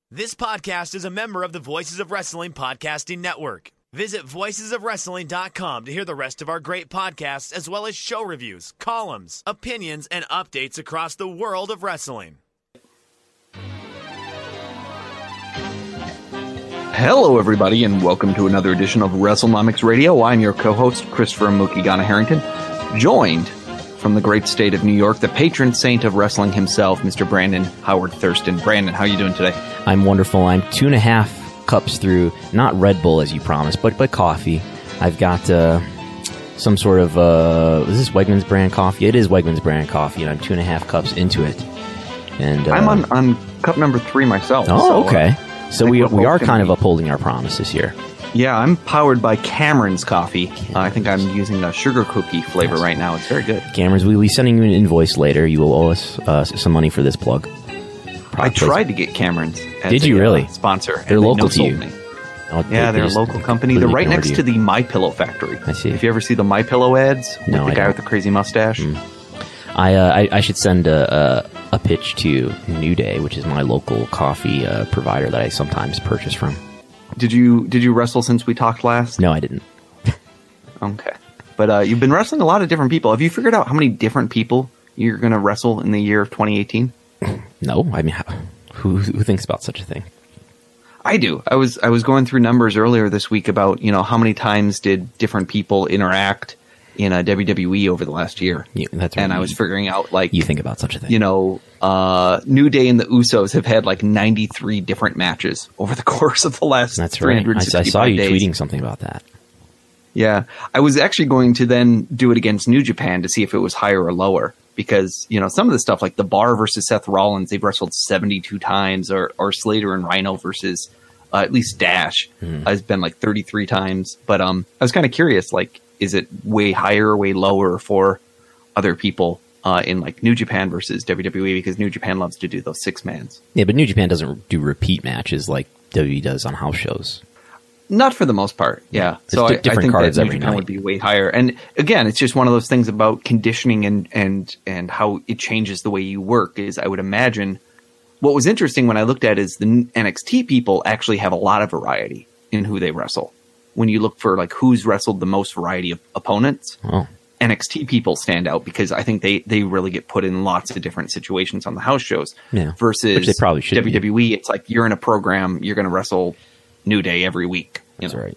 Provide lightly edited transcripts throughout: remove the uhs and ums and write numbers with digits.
This podcast is a member of the Voices of Wrestling Podcasting Network. Visit voicesofwrestling.com to hear the rest of our great podcasts, as well as show reviews, columns, opinions, and updates across the world of wrestling. Hello, everybody, and welcome to another edition of WrestleNomics Radio. I'm your co-host, Christopher Mukigana Harrington, joined from the great state of New York, the patron saint of wrestling himself, Mr. Brandon Howard Thurston. Brandon, how are you doing today? I'm wonderful. I'm 2.5 cups through, not Red Bull as you promised, but coffee. I've got some sort of, is this Wegmans brand coffee? It is Wegmans brand coffee, and I'm 2.5 cups into it. And I'm on cup number 3 myself. Oh, okay. So we are kind of upholding our promises here. Yeah, I'm powered by Cameron's coffee. I think I'm using a sugar cookie flavor right now. It's very good. Cameron's, we'll be sending you an invoice later. You will owe us some money for this plug. I tried to get Cameron's as Did you really? Sponsor. They're local to you. Oh, yeah, they're a local company. They're right next to the MyPillow factory. I see. If you ever see the MyPillow ads with the guy with the crazy mustache. I should send a pitch to New Day, which is my local coffee provider that I sometimes purchase from. Did you wrestle since we talked last? No, I didn't. Okay. But you've been wrestling a lot of different people. Have you figured out how many different people you're going to wrestle in the year of 2018? No. I mean, who thinks about such a thing? I do. I was going through numbers earlier this week about, how many times did different people interact in a WWE over the last year. Yeah, that's right. And I was figuring out, you think about such a thing. New Day and the Usos have had 93 different matches over the course of the last 365 days. I saw you tweeting something about that. Yeah. I was actually going to then do it against New Japan to see if it was higher or lower. Because, some of the stuff like The Bar versus Seth Rollins, they've wrestled 72 times, or Slater and Rhino versus at least Dash has been 33 times. But I was kind of curious, is it way higher or way lower for other people in New Japan versus WWE? Because New Japan loves to do those 6-mans. Yeah, but New Japan doesn't do repeat matches like WWE does on house shows. Not for the most part, yeah. So I think cards that New every Japan night would be way higher. And again, it's just one of those things about conditioning and how it changes the way you work. Is I would imagine what was interesting when I looked at is the NXT people actually have a lot of variety in who they wrestle. When you look for who's wrestled the most variety of opponents, NXT people stand out because I think they really get put in lots of different situations on the house shows. Yeah. Versus which they probably should WWE, be. It's you're in a program, you're going to wrestle New Day every week. That's right.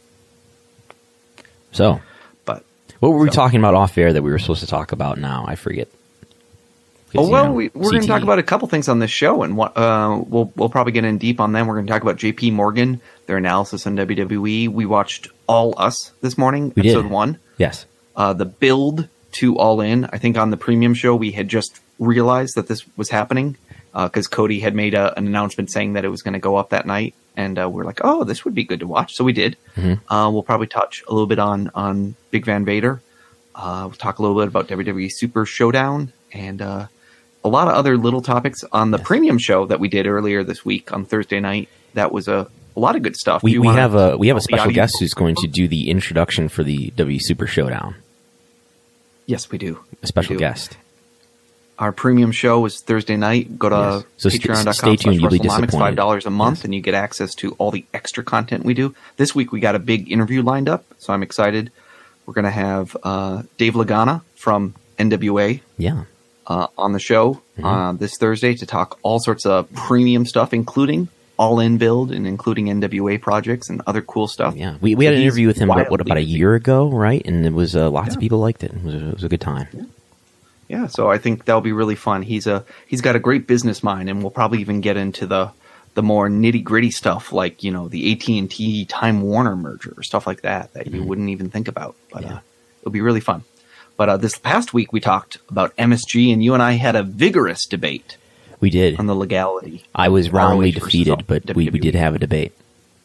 So, but what were we talking about off air that we were supposed to talk about now? I forget. We're going to talk about a couple things on this show, and we'll probably get in deep on them. We're going to talk about JP Morgan, their analysis on WWE. We watched All Us this morning, episode 1. Yes. The build to All In. I think on the premium show we had just realized that this was happening because Cody had made an announcement saying that it was going to go up that night. And we're like, oh, this would be good to watch. So we did. Mm-hmm. We'll probably touch a little bit on Big Van Vader. We'll talk a little bit about WWE Super Showdown and a lot of other little topics on the premium show that we did earlier this week on Thursday night. That was a lot of good stuff. We have a special guest who's going to do the introduction for the WWE Super Showdown. Yes, we do. A special guest. Our premium show was Thursday night. Go to patreon.com/WrestleNomics, $5 a month, and you get access to all the extra content we do. This week we got a big interview lined up, so I'm excited. We're going to have Dave Lagana from NWA on the show this Thursday to talk all sorts of premium stuff, including All-In build and including NWA projects and other cool stuff. Yeah, we had an interview with him about a year ago, right? And it was lots of people liked it. It was a good time. Yeah, so I think that'll be really fun. He's got a great business mind, and we'll probably even get into the more nitty gritty stuff like the AT&T Time Warner merger or stuff like that you wouldn't even think about. But it'll be really fun. But this past week we talked about MSG, and you and I had a vigorous debate. We did on the legality. I was roundly defeated, but we did have a debate.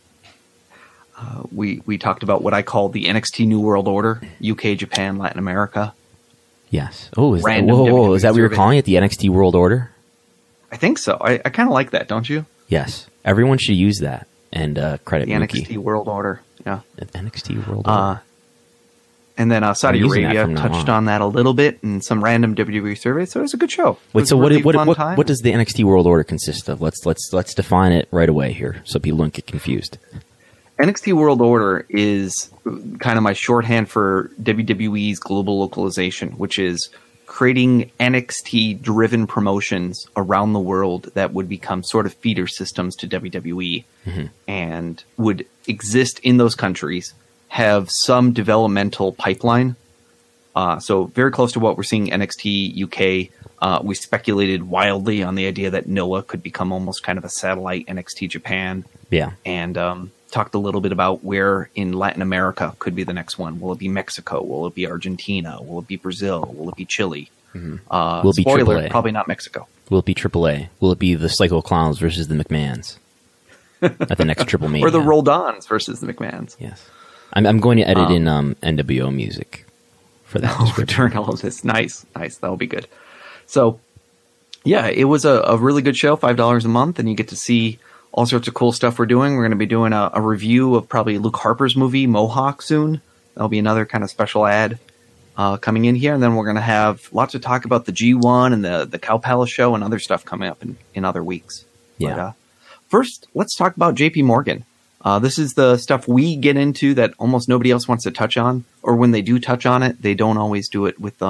We talked about what I call the NXT New World Order: UK, Japan, Latin America. Yes. Oh, is that what we were calling it? The NXT World Order? I think so. I kind of like that, don't you? Yes. Everyone should use that and credit the NXT World Order. Yeah. The NXT World Order. And then Saudi using that Arabia from now touched on. on that a little bit in some random WWE surveys. So it was a good show. It Wait, was so a really fun time. what does the NXT World Order consist of? Let's define it right away here, so people don't get confused. NXT World Order is kind of my shorthand for WWE's global localization, which is creating NXT-driven promotions around the world that would become sort of feeder systems to WWE and would exist in those countries, have some developmental pipeline. So very close to what we're seeing NXT UK. We speculated wildly on the idea that Noah could become almost kind of a satellite NXT Japan. Yeah. And talked a little bit about where in Latin America could be the next one. Will it be Mexico? Will it be Argentina? Will it be Brazil? Will it be Chile? Will it be spoiler, AAA? probably not Mexico. Will it be AAA? Will it be the Psycho Clowns versus the McMahons at the next Triple Mania? Or the Roldans versus the McMahons. Yes. I'm going to edit in NWO music for that description. During all of this. Nice. That'll be good. So, yeah, it was a really good show, $5 a month, and you get to see all sorts of cool stuff we're doing. We're going to be doing a review of probably Luke Harper's movie, Mohawk, soon. That'll be another kind of special ad coming in here. And then we're going to have lots of talk about the G1 and the Cow Palace show and other stuff coming up in other weeks. Yeah. But, first, let's talk about JP Morgan. This is the stuff we get into that almost nobody else wants to touch on. Or when they do touch on it, they don't always do it with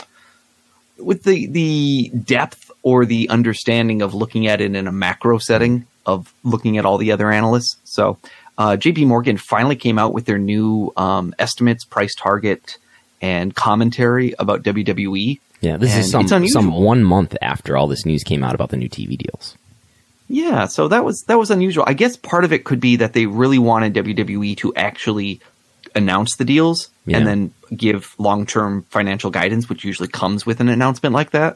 the depth or the understanding of looking at it in a macro setting of looking at all the other analysts. So JP Morgan finally came out with their new estimates, price target, and commentary about WWE. Yeah, this is And it's some unusual. 1 month after all this news came out about the new TV deals. Yeah, so that was unusual. I guess part of it could be that they really wanted WWE to actually announce the deals and then give long-term financial guidance, which usually comes with an announcement like that.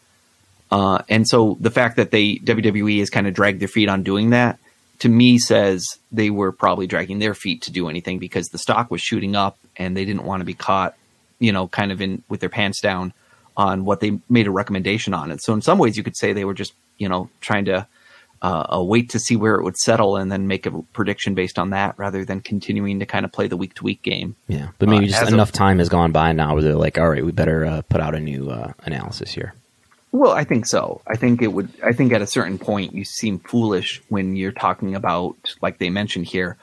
And so the fact that WWE has kind of dragged their feet on doing that, to me says they were probably dragging their feet to do anything because the stock was shooting up and they didn't want to be caught, kind of in with their pants down on what they made a recommendation on. And so in some ways you could say they were just, trying to wait to see where it would settle and then make a prediction based on that rather than continuing to kind of play the week-to-week game. Yeah, but maybe just enough time has gone by now where they're like, all right, we better put out a new analysis here. Well, I think so. I think at a certain point you seem foolish when you're talking about, like they mentioned here,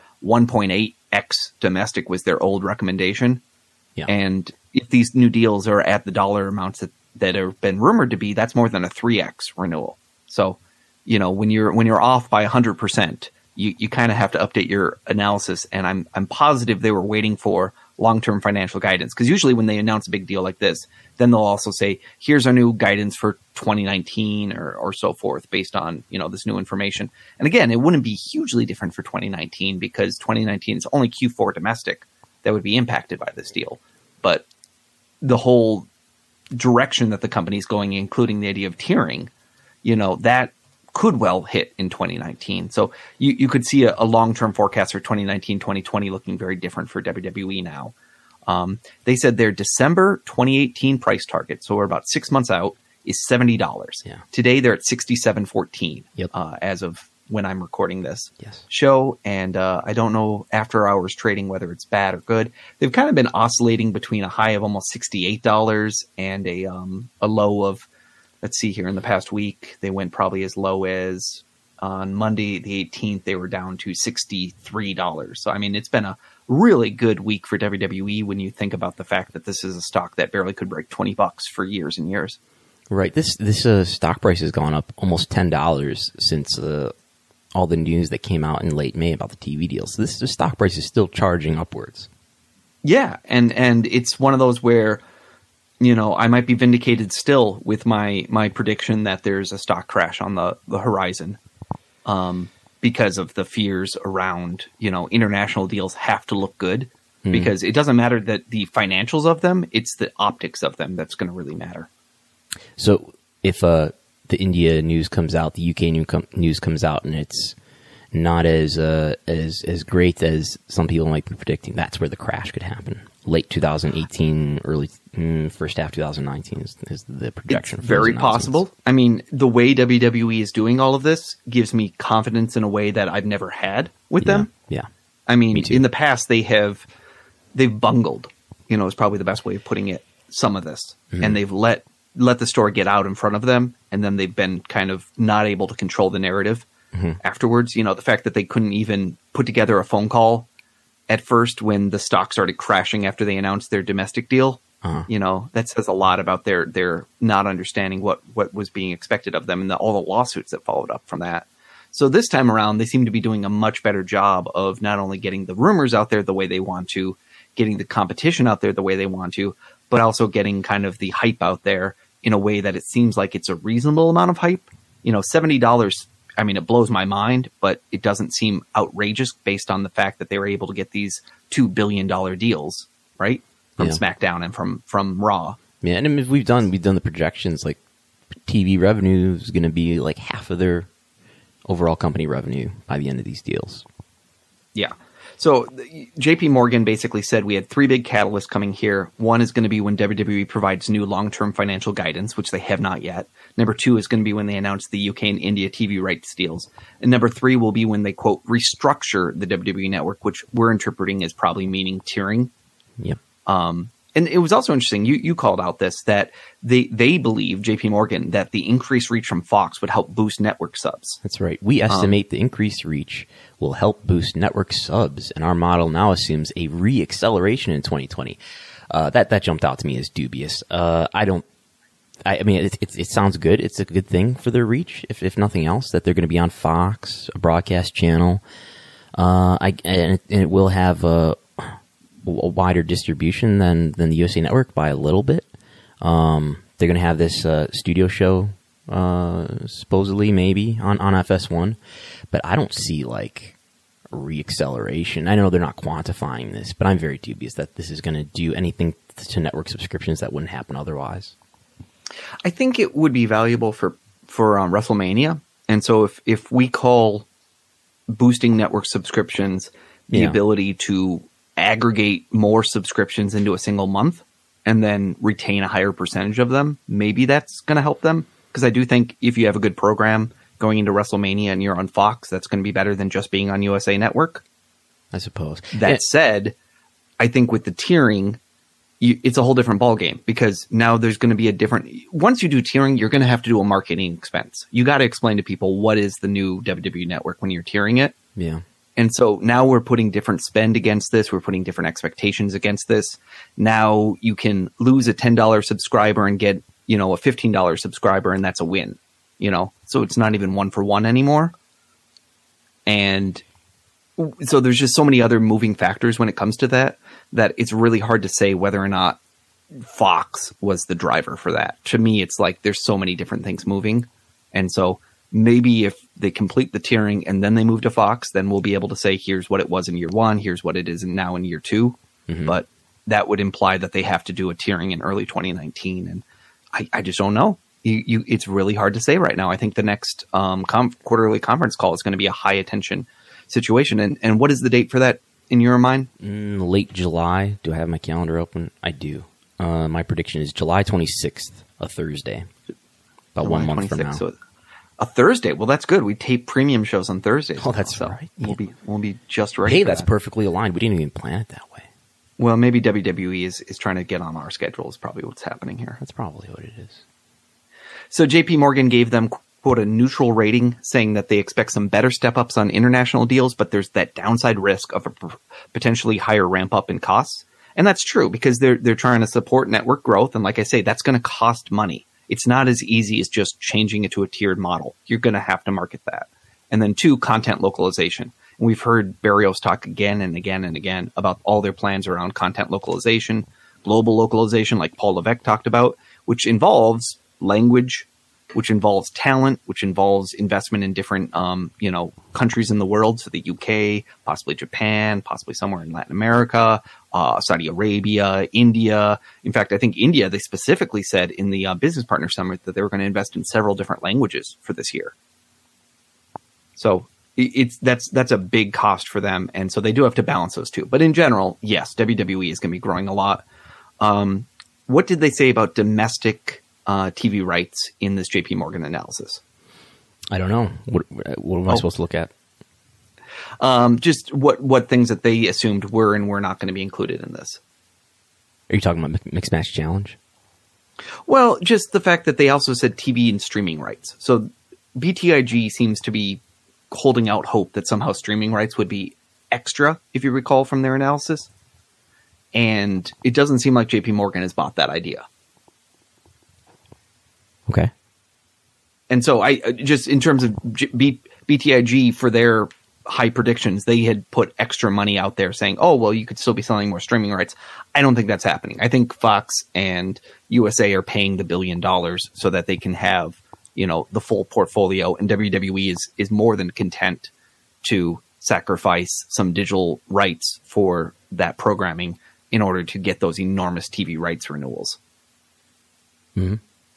1.8x domestic was their old recommendation. Yeah. And if these new deals are at the dollar amounts that have been rumored to be, that's more than a 3x renewal. So, when you're off by 100%, you kind of have to update your analysis. And I'm positive they were waiting for long-term financial guidance, because usually when they announce a big deal like this, then they'll also say, here's our new guidance for 2019 or so forth based on, this new information. And again, it wouldn't be hugely different for 2019 because 2019 is only Q4 domestic that would be impacted by this deal. But the whole direction that the company is going, including the idea of tiering, that could well hit in 2019. So you could see a long-term forecast for 2019, 2020 looking very different for WWE now. They said their December 2018 price target, so we're about 6 months out, is $70. Yeah. Today they're at $67.14 Yep. As of when I'm recording this Yes. show. And I don't know after hours trading whether it's bad or good. They've kind of been oscillating between a high of almost $68 and a low of, let's see here, in the past week, they went probably as low as on Monday, the 18th, they were down to $63. So, I mean, it's been a really good week for WWE when you think about the fact that this is a stock that barely could break $20 for years and years. Right. This stock price has gone up almost $10 since all the news that came out in late May about the TV deals. So the stock price is still charging upwards. Yeah, and it's one of those where, I might be vindicated still with my prediction that there's a stock crash on the horizon because of the fears around, international deals have to look good because it doesn't matter that the financials of them, it's the optics of them that's going to really matter. So if the India news comes out, the UK news comes out, and it's not as great as some people might be predicting, that's where the crash could happen. Late 2018, early first half 2019 is the projection. It's very possible. I mean, the way WWE is doing all of this gives me confidence in a way that I've never had with them. Yeah. I mean, Me too. in the past they've bungled is probably the best way of putting it, some of this. And they've let the story get out in front of them, and then they've been kind of not able to control the narrative afterwards. The fact that they couldn't even put together a phone call at first when the stock started crashing after they announced their domestic deal. That says a lot about their not understanding what was being expected of them and all the lawsuits that followed up from that. So this time around, they seem to be doing a much better job of not only getting the rumors out there the way they want to, getting the competition out there the way they want to, but also getting kind of the hype out there in a way that it seems like it's a reasonable amount of hype. $70, I mean, it blows my mind, but it doesn't seem outrageous based on the fact that they were able to get these $2 billion deals, right? From SmackDown and from Raw. Yeah, and I mean, we've done the projections, like TV revenue is going to be like half of their overall company revenue by the end of these deals. Yeah. So JP Morgan basically said we had three big catalysts coming here. One is going to be when WWE provides new long-term financial guidance, which they have not yet. Number two is going to be when they announce the UK and India TV rights deals. And number three will be when they, quote, restructure the WWE network, which we're interpreting as probably meaning tiering. Yep. And it was also interesting, you called out this, that they believe, JP Morgan, that the increased reach from Fox would help boost network subs. That's right. We estimate the increased reach will help boost network subs, and our model now assumes a re-acceleration in 2020. That jumped out to me as dubious. I mean, it sounds good. It's a good thing for their reach, if nothing else, that they're going to be on Fox, a broadcast channel. And it will have a wider distribution than the USA Network by a little bit. They're going to have this studio show, supposedly, maybe, on FS1. But I don't see, like, a re-acceleration. I know they're not quantifying this, but I'm very dubious that this is going to do anything to network subscriptions that wouldn't happen otherwise. I think it would be valuable for WrestleMania. And so if we call boosting network subscriptions the ability to aggregate more subscriptions into a single month and then retain a higher percentage of them, maybe that's going to help them. Because I do think if you have a good program going into WrestleMania and you're on Fox, that's going to be better than just being on USA Network, I suppose. That said, I think with the tiering, it's a whole different ballgame, because now there's going to be once you do tiering, you're going to have to do a marketing expense. You got to explain to people what is the new WWE Network when you're tiering it. Yeah. And so now we're putting different spend against this. We're putting different expectations against this. Now you can lose a $10 subscriber and get, a $15 subscriber, and that's a win, So it's not even 1-for-1 anymore. And so there's just so many other moving factors when it comes to that it's really hard to say whether or not Fox was the driver for that. To me, it's like there's so many different things moving. And so maybe if they complete the tiering and then they move to Fox, then we'll be able to say, here's what it was in year one, here's what it is now in year two. Mm-hmm. But that would imply that they have to do a tiering in early 2019. And I just don't know. It's really hard to say right now. I think the next quarterly conference call is going to be a high attention situation. And what is the date for that in your mind? Late July. Do I have my calendar open? I do. My prediction is July 26th, a Thursday. About July 1 month from now. So a Thursday. Well, that's good. We tape premium shows on Thursdays. Oh, that's right. We'll be just right. Hey, that's perfectly aligned. We didn't even plan it that way. Well, maybe WWE is trying to get on our schedule is probably what's happening here. That's probably what it is. So JP Morgan gave them, quote, a neutral rating, saying that they expect some better step-ups on international deals, but there's that downside risk of a potentially higher ramp-up in costs. And that's true, because they're trying to support network growth. And like I say, that's going to cost money. It's not as easy as just changing it to a tiered model. You're going to have to market that. And then two, content localization. And we've heard Barrios talk again and again and again about all their plans around content localization, global localization, like Paul Levesque talked about, which involves language, which involves talent, which involves investment in different, countries in the world. So the UK, possibly Japan, possibly somewhere in Latin America, Saudi Arabia, India. In fact, I think India, they specifically said in the Business Partner Summit that they were going to invest in several different languages for this year. So that's a big cost for them. And so they do have to balance those two. But in general, yes, WWE is going to be growing a lot. What did they say about domestic TV rights in this JP Morgan analysis? I don't know. What am I supposed to look at? Just what things that they assumed were and were not going to be included in this. Are you talking about Mixed Match Challenge? Well, just the fact that they also said TV and streaming rights. So BTIG seems to be holding out hope that somehow streaming rights would be extra, if you recall from their analysis. And it doesn't seem like JP Morgan has bought that idea. Okay. And so I just, in terms of BTIG for their high predictions, they had put extra money out there saying, oh, well, you could still be selling more streaming rights. I don't think that's happening. I think Fox and USA are paying the $1 billion so that they can have, the full portfolio, and WWE is more than content to sacrifice some digital rights for that programming in order to get those enormous TV rights renewals. Mm-hmm.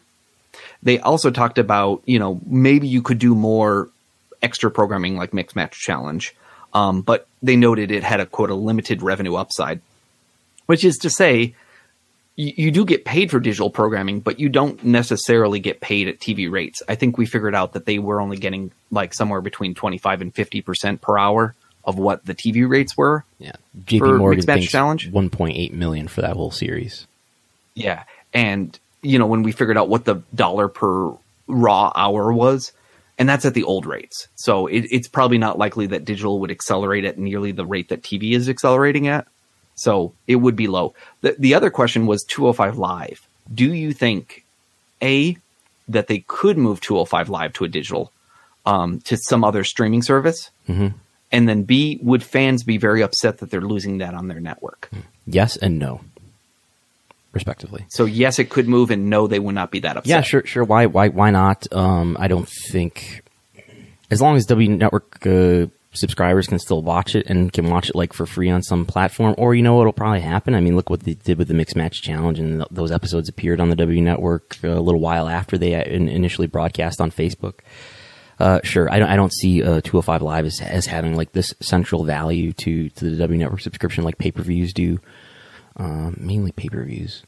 They also talked about, maybe you could do more extra programming like Mixed Match Challenge, but they noted it had a, quote, a limited revenue upside, which is to say you do get paid for digital programming, but you don't necessarily get paid at TV rates. I think we figured out that they were only getting like somewhere between 25 and 50% per hour of what the TV rates were. Yeah, JP Morgan thinks Challenge. $1.8 million for that whole series. Yeah, and when we figured out what the dollar per raw hour was, and that's at the old rates. So it's probably not likely that digital would accelerate at nearly the rate that TV is accelerating at. So it would be low. The other question was 205 Live. Do you think, A, that they could move 205 Live to a digital, to some other streaming service? Mm-hmm. And then B, would fans be very upset that they're losing that on their network? Yes and no, respectively. So yes, it could move, and no, they would not be that upset. Yeah, sure. Why not? I don't think, as long as W Network subscribers can still watch it and can watch it like for free on some platform, or what'll probably happen. I mean, look what they did with the Mixed Match Challenge, and those episodes appeared on the W Network a little while after they initially broadcast on Facebook. Sure, I don't see 205 Live as having like this central value to the W Network subscription like pay-per-views do. Mainly pay-per-views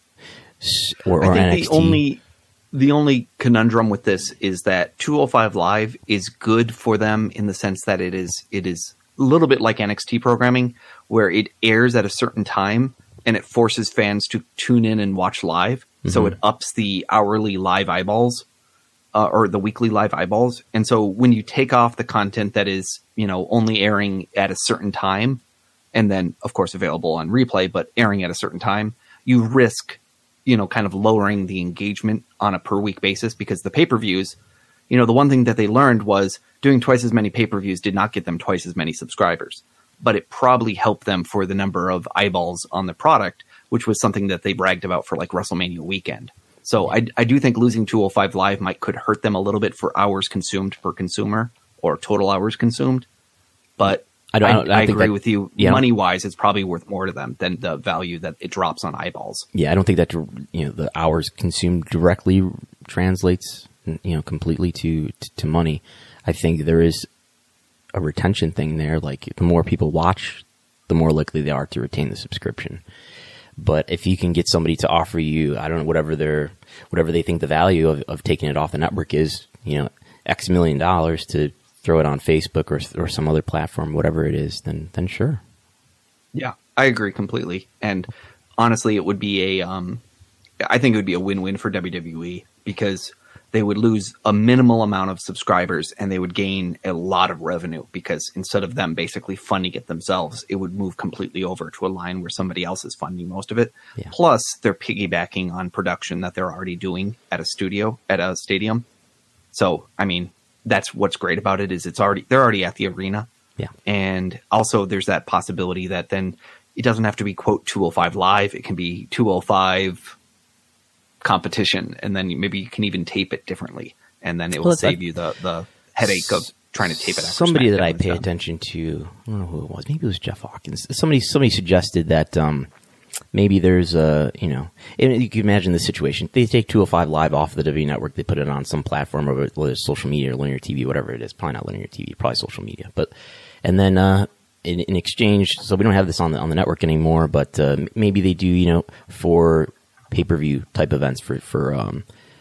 or I think NXT. The only conundrum with this is that 205 Live is good for them in the sense that it is a little bit like NXT programming, where it airs at a certain time and it forces fans to tune in and watch live. Mm-hmm. So it ups the hourly live eyeballs, or the weekly live eyeballs. And so when you take off the content that is, only airing at a certain time, and then of course available on replay, but airing at a certain time, you risk, kind of lowering the engagement on a per week basis, because the pay-per-views, the one thing that they learned was doing twice as many pay-per-views did not get them twice as many subscribers, but it probably helped them for the number of eyeballs on the product, which was something that they bragged about for like WrestleMania weekend. So I do think losing 205 Live could hurt them a little bit for hours consumed per consumer, or total hours consumed. But I agree with you. Yeah. Money-wise, it's probably worth more to them than the value that it drops on eyeballs. Yeah, I don't think that the hours consumed directly translates completely to money. I think there is a retention thing there. Like the more people watch, the more likely they are to retain the subscription. But if you can get somebody to offer you, I don't know, whatever they think the value of taking it off the network is, X $1 million to throw it on Facebook or some other platform, whatever it is, then sure. Yeah, I agree completely. And honestly, it would be I think it would be a win-win for WWE, because they would lose a minimal amount of subscribers and they would gain a lot of revenue, because instead of them basically funding it themselves, it would move completely over to a line where somebody else is funding most of it. Yeah. Plus, they're piggybacking on production that they're already doing at a stadium. So, I mean, that's what's great about it, is they're already at the arena. Yeah. And also there's that possibility that then it doesn't have to be, quote, 205 Live. It can be 205 competition. And then maybe you can even tape it differently. And then it will save you the headache of trying to tape it. Somebody that I pay attention to, I don't know who it was. Maybe it was Jeff Hawkins. Somebody suggested that, maybe there's you can imagine the situation. They take 205 Live off of the W Network. They put it on some platform, or whether it's social media or linear TV, whatever it is. Probably not linear TV, probably social media. And then in exchange, so we don't have this on the network anymore. But maybe they do, for pay-per-view type events for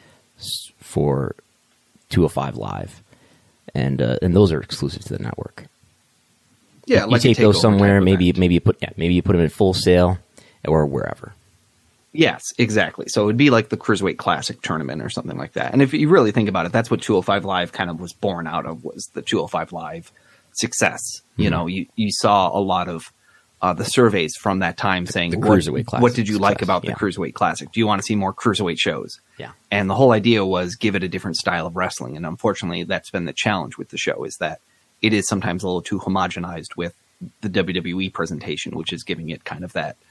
205 Live, and those are exclusive to the network. Yeah, you take those somewhere. Maybe you put them in Full Sail or wherever. Yes, exactly. So it would be like the Cruiserweight Classic tournament or something like that. And if you really think about it, that's what 205 Live kind of was born out of, was the 205 Live success. You know, you saw a lot of the surveys from that time saying, the Cruiserweight Classic what did you like success, about the Cruiserweight Classic? Do you want to see more Cruiserweight shows? Yeah. And the whole idea was give it a different style of wrestling. And unfortunately, that's been the challenge with the show, is that it is sometimes a little too homogenized with the WWE presentation, which is giving it kind of that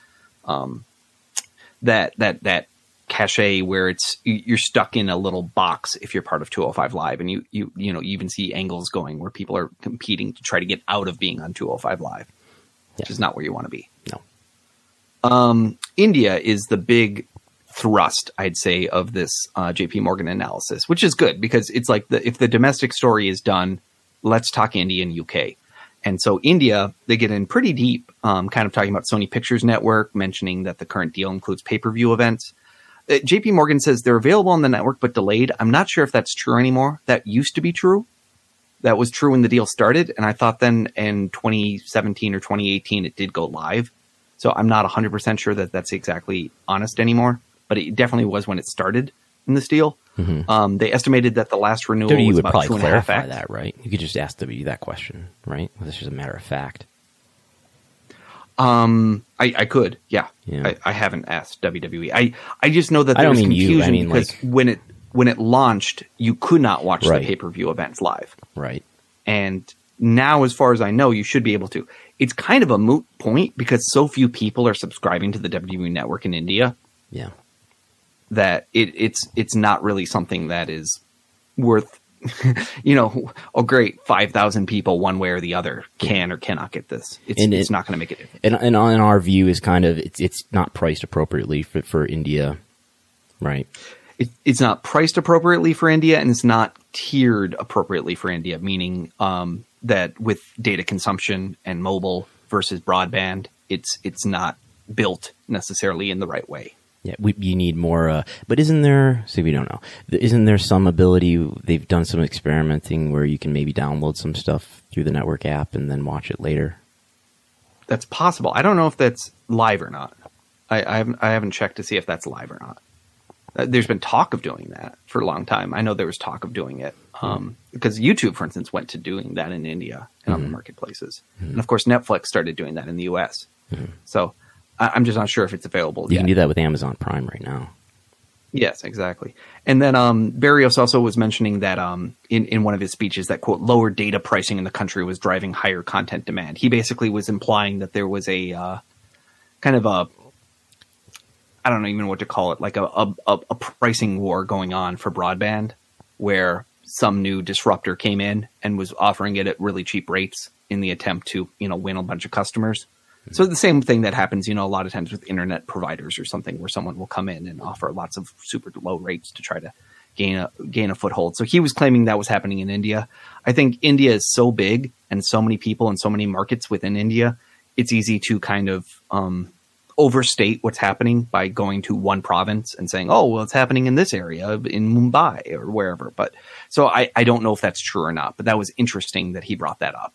that cachet where you're stuck in a little box if you're part of 205 Live, and you even see angles going where people are competing to try to get out of being on 205 Live, which is not where you want to be. No. India is the big thrust, I'd say, of this JP Morgan analysis, which is good because it's like if the domestic story is done, let's talk India and UK. And so India, they get in pretty deep, kind of talking about Sony Pictures Network, mentioning that the current deal includes pay-per-view events. JP Morgan says they're available on the network but delayed. I'm not sure if that's true anymore. That used to be true. That was true when the deal started. And I thought then in 2017 or 2018, it did go live. So I'm not 100% sure that that's exactly honest anymore. But it definitely was when it started in this deal. Mm-hmm. They estimated that the last renewal was about 2.5x. Clarify that, right? You could just ask WWE that question, right? This is a matter of fact. I could, yeah. I haven't asked WWE. I just know that there was confusion because when it launched, you could not watch the pay-per-view events live. Right. And now, as far as I know, you should be able to. It's kind of a moot point because so few people are subscribing to the WWE network in India. Yeah. That it's not really something that is worth, oh great, 5,000 people one way or the other can or cannot get this. It's not going to make a difference. And in our view is kind of, it's not priced appropriately for India, right? It's not priced appropriately for India, and it's not tiered appropriately for India, meaning that with data consumption and mobile versus broadband, it's not built necessarily in the right way. Yeah, you need more, but isn't there, we don't know, isn't there some ability, they've done some experimenting where you can maybe download some stuff through the network app and then watch it later? That's possible. I don't know if that's live or not. I haven't checked to see if that's live or not. There's been talk of doing that for a long time. I know there was talk of doing it because YouTube, for instance, went to doing that in India and on the marketplaces. And of course, Netflix started doing that in the US. So I'm just not sure if it's available yet. You can do that with Amazon Prime right now. Yes, exactly. And then Barrios also was mentioning that in one of his speeches that, quote, lower data pricing in the country was driving higher content demand. He basically was implying that there was a kind of a, I don't know even what to call it, like a pricing war going on for broadband, where some new disruptor came in and was offering it at really cheap rates in the attempt to, win a bunch of customers. So the same thing that happens, a lot of times with internet providers or something, where someone will come in and offer lots of super low rates to try to gain a foothold. So he was claiming that was happening in India. I think India is so big and so many people and so many markets within India, it's easy to kind of overstate what's happening by going to one province and saying, oh, well, it's happening in this area in Mumbai or wherever. But so I don't know if that's true or not, but that was interesting that he brought that up.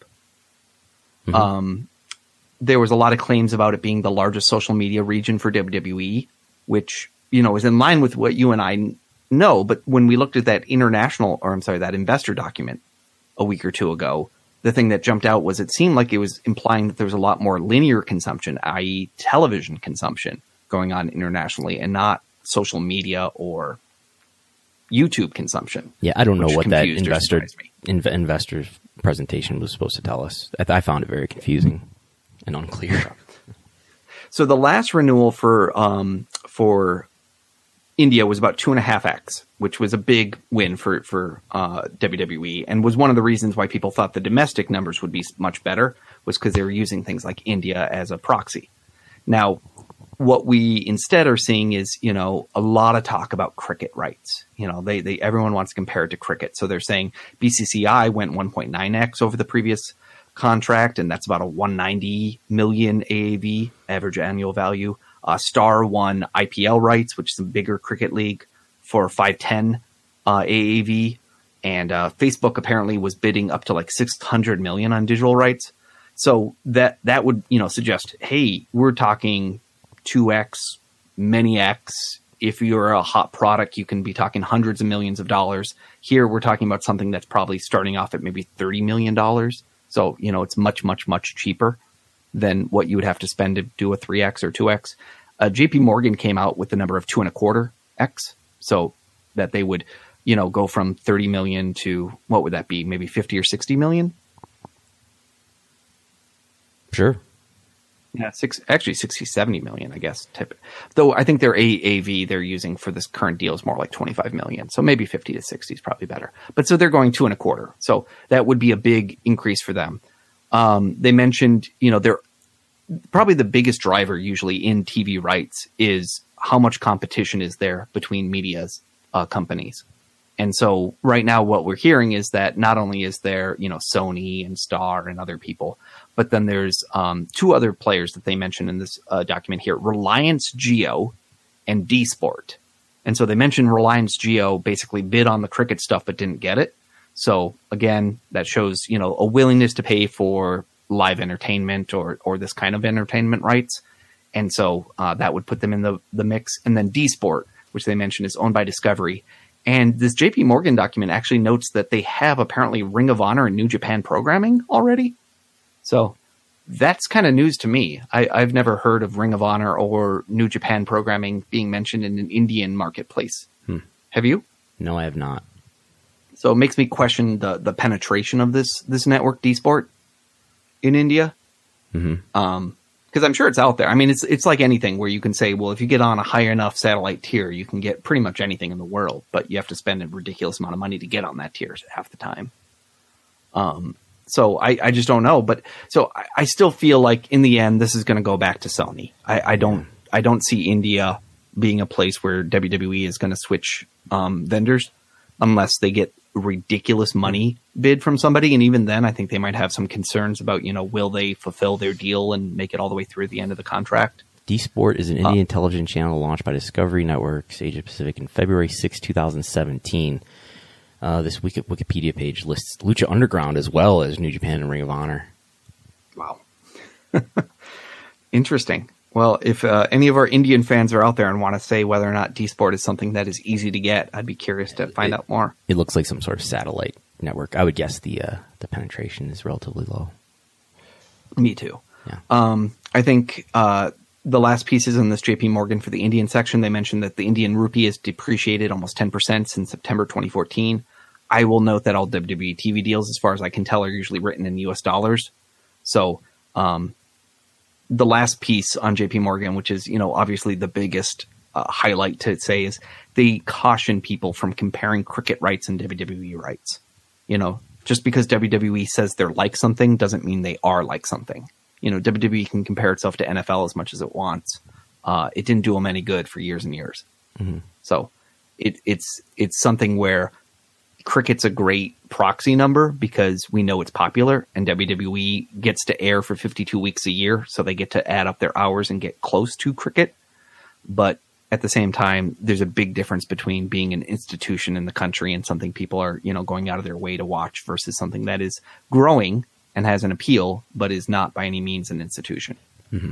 There was a lot of claims about it being the largest social media region for WWE, which, is in line with what you and I know. But when we looked at that that investor document a week or two ago, the thing that jumped out was it seemed like it was implying that there was a lot more linear consumption, i.e. television consumption going on internationally and not social media or YouTube consumption. Yeah, I don't know what that investor's presentation was supposed to tell us. I found it very confusing and unclear. So the last renewal for India was about 2.5x, which was a big win for WWE, and was one of the reasons why people thought the domestic numbers would be much better, was because they were using things like India as a proxy. Now, what we instead are seeing is, a lot of talk about cricket rights. Everyone wants to compare it to cricket. So they're saying BCCI went 1.9x over the previous contract, and that's about a 190 million AAV, average annual value. Star won IPL rights, which is a bigger cricket league, for 510 AAV, and Facebook apparently was bidding up to like 600 million on digital rights. So that would suggest, hey, we're talking 2x many X. If you're a hot product, you can be talking hundreds of millions of dollars. Here, we're talking about something that's probably starting off at maybe $30 million. So, it's much, much, much cheaper than what you would have to spend to do a 3X or 2X. JP Morgan came out with the number of 2.25X. So that they would, go from 30 million to, what would that be? Maybe 50 or 60 million? Sure. Yeah, 60, 70 million, I guess. Though I think their AAV they're using for this current deal is more like 25 million. So maybe 50 to 60 is probably better. But so they're going 2.25. So that would be a big increase for them. They mentioned, they're probably the biggest driver usually in TV rights is how much competition is there between media's companies. And so right now what we're hearing is that not only is there, Sony and Star and other people, but then there's two other players that they mentioned in this document here, Reliance Jio and D-Sport. And so they mentioned Reliance Jio basically bid on the cricket stuff but didn't get it. So again, that shows, a willingness to pay for live entertainment or this kind of entertainment rights. And so that would put them in the mix. And then D-Sport, which they mentioned is owned by Discovery. And this JP Morgan document actually notes that they have apparently Ring of Honor and New Japan programming already. So that's kind of news to me. I've never heard of Ring of Honor or New Japan programming being mentioned in an Indian marketplace. Have you? No, I have not. So it makes me question the penetration of this network D-Sport in India. Because I'm sure it's out there. I mean, it's like anything where you can say, well, if you get on a high enough satellite tier, you can get pretty much anything in the world, but you have to spend a ridiculous amount of money to get on that tier half the time. So I just don't know. But so I still feel like in the end, this is going to go back to Sony. I don't see India being a place where WWE is going to switch vendors unless they get ridiculous money bid from somebody. And even then, I think they might have some concerns about, will they fulfill their deal and make it all the way through the end of the contract? D-Sport is an Indian television channel launched by Discovery Networks Asia Pacific in February 6, 2017. This Wikipedia page lists Lucha Underground as well as New Japan and Ring of Honor. Wow. Interesting. Well, if any of our Indian fans are out there and want to say whether or not D-Sport is something that is easy to get, I'd be curious to find out more. It looks like some sort of satellite network. I would guess the penetration is relatively low. Me too. Yeah. I think the last piece is in this JP Morgan for the Indian section. They mentioned that the Indian rupee has depreciated almost 10% since September 2014. I will note that all WWE TV deals, as far as I can tell, are usually written in US dollars. So, the last piece on JP Morgan, which is, obviously the biggest highlight to say, is they caution people from comparing cricket rights and WWE rights. Just because WWE says they're like something doesn't mean they are like something. WWE can compare itself to NFL as much as it wants. It didn't do them any good for years and years. Mm-hmm. So it's something where cricket's a great proxy number because we know it's popular, and WWE gets to air for 52 weeks a year, so they get to add up their hours and get close to cricket. But at the same time, there's a big difference between being an institution in the country and something people are, going out of their way to watch versus something that is growing and has an appeal, but is not by any means an institution. Mm-hmm.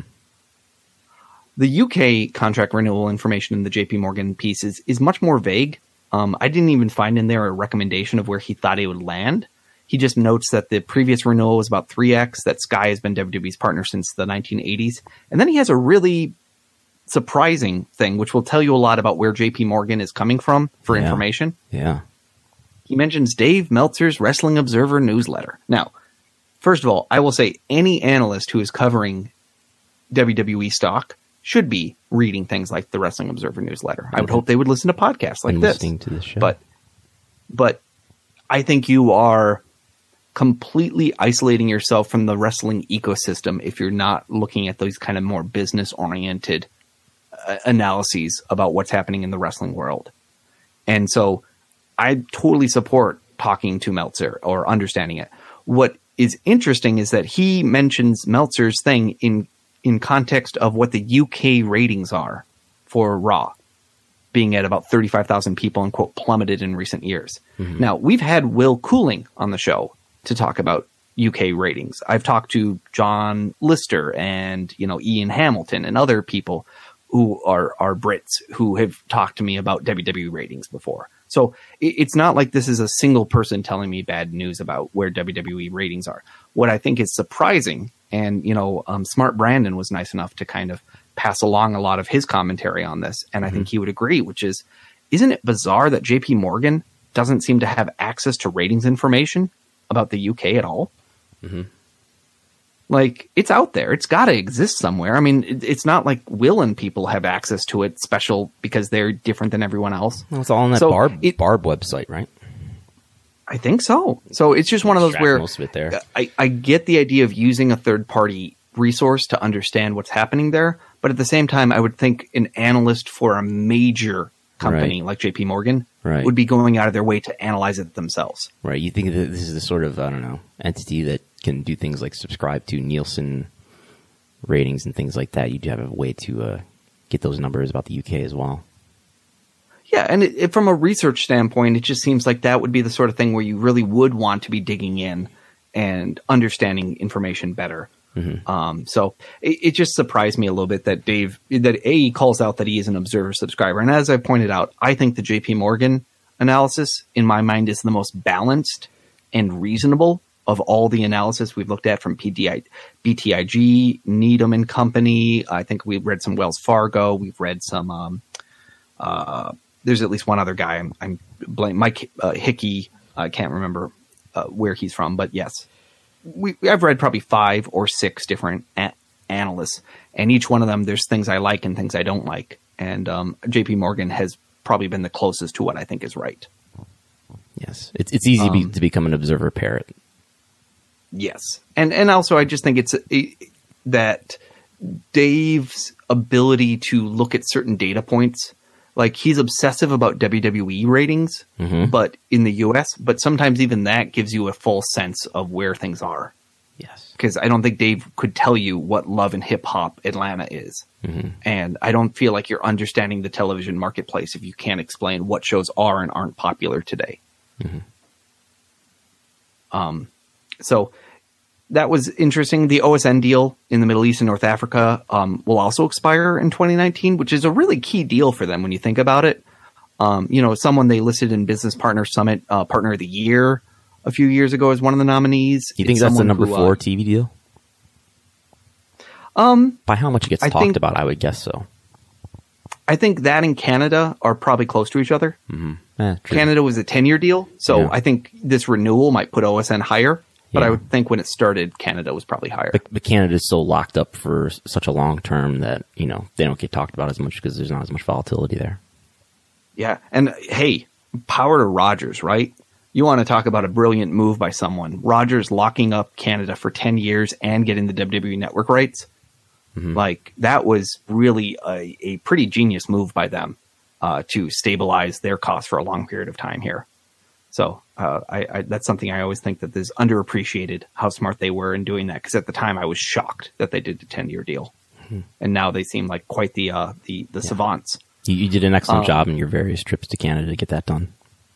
The UK contract renewal information in the JP Morgan piece is much more vague. I didn't even find in there a recommendation of where he thought it would land. He just notes that the previous renewal was about 3X, that Sky has been WWE's partner since the 1980s. And then he has a really surprising thing, which will tell you a lot about where JP Morgan is coming from for information. Yeah. He mentions Dave Meltzer's Wrestling Observer newsletter. Now, first of all, I will say any analyst who is covering WWE stock should be reading things like the Wrestling Observer newsletter. I would hope they would listen to podcasts like this. Listening to this show. But I think you are completely isolating yourself from the wrestling ecosystem if you're not looking at those kind of more business-oriented analyses about what's happening in the wrestling world. And so I totally support talking to Meltzer or understanding it. What is interesting is that he mentions Meltzer's thing in context of what the UK ratings are for Raw, being at about 35,000 people and, quote, plummeted in recent years. Mm-hmm. Now, we've had Will Cooling on the show to talk about UK ratings. I've talked to John Lister and, Ian Hamilton and other people who are Brits who have talked to me about WWE ratings before. So it's not like this is a single person telling me bad news about where WWE ratings are. What I think is surprising, and Smart Brandon was nice enough to kind of pass along a lot of his commentary on this, and I think he would agree, which is, isn't it bizarre that JP Morgan doesn't seem to have access to ratings information about the UK at all? Mm-hmm. Like, it's out there. It's got to exist somewhere. I mean, it's not like Will and people have access to it special because they're different than everyone else. Well, it's all on that Barb website, right? I think so. So it's just one of those where most of it there. I get the idea of using a third-party resource to understand what's happening there, but at the same time, I would think an analyst for a major company like JP Morgan would be going out of their way to analyze it themselves. Right. You think that this is the sort of, I don't know, entity that can do things like subscribe to Nielsen ratings and things like that. You do have a way to get those numbers about the UK as well. Yeah, and from a research standpoint, it just seems like that would be the sort of thing where you really would want to be digging in and understanding information better. Mm-hmm. So it just surprised me a little bit that he calls out that he is an Observer subscriber. And as I pointed out, I think the JP Morgan analysis, in my mind, is the most balanced and reasonable of all the analysis we've looked at from BTIG, Needham and Company. I think we've read some Wells Fargo. We've read some, there's at least one other guy. I'm blank. Mike Hickey. I can't remember where he's from, but yes. I've read probably 5 or 6 different analysts, and each one of them, there's things I like and things I don't like. And JP Morgan has probably been the closest to what I think is right. Yes. It's easy to become an Observer parrot. Yes. And also I just think that Dave's ability to look at certain data points, like he's obsessive about WWE ratings, but in the US, but sometimes even that gives you a full sense of where things are. Yes. Because I don't think Dave could tell you what Love and Hip Hop Atlanta is. Mm-hmm. And I don't feel like you're understanding the television marketplace if you can't explain what shows are and aren't popular today. Mm-hmm. So that was interesting. The OSN deal in the Middle East and North Africa will also expire in 2019, which is a really key deal for them when you think about it. Someone they listed in Business Partner Summit Partner of the Year a few years ago as one of the nominees. You think that's the number 4 TV deal? By how much it gets talked about, I would guess so. I think that and Canada are probably close to each other. Mm-hmm. Canada was a 10-year deal, so I think this renewal might put OSN higher. But I would think when it started, Canada was probably higher. But Canada's so locked up for such a long term that, they don't get talked about as much because there's not as much volatility there. Yeah. And hey, power to Rogers, right? You want to talk about a brilliant move by someone. Rogers locking up Canada for 10 years and getting the WWE Network rights. Mm-hmm. Like, that was really a pretty genius move by them to stabilize their costs for a long period of time here. So that's something I always think that is underappreciated, how smart they were in doing that. Because at the time, I was shocked that they did the 10-year deal. Mm-hmm. And now they seem like quite the savants. You did an excellent job in your various trips to Canada to get that done.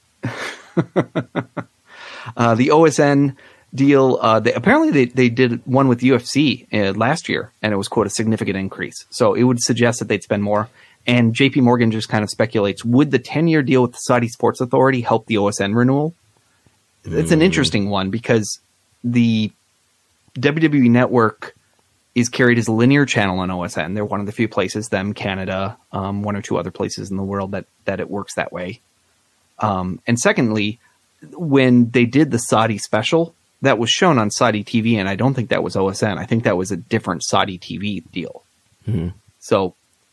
The OSN deal, apparently they did one with UFC last year, and it was, quote, a significant increase. So it would suggest that they'd spend more. And JP Morgan just kind of speculates, would the 10-year deal with the Saudi Sports Authority help the OSN renewal? It's an interesting one because the WWE Network is carried as a linear channel on OSN. They're one of the few places, them, Canada, 1 or 2 other places in the world that it works that way. And secondly, when they did the Saudi special, that was shown on Saudi TV, and I don't think that was OSN. I think that was a different Saudi TV deal. Mm-hmm. So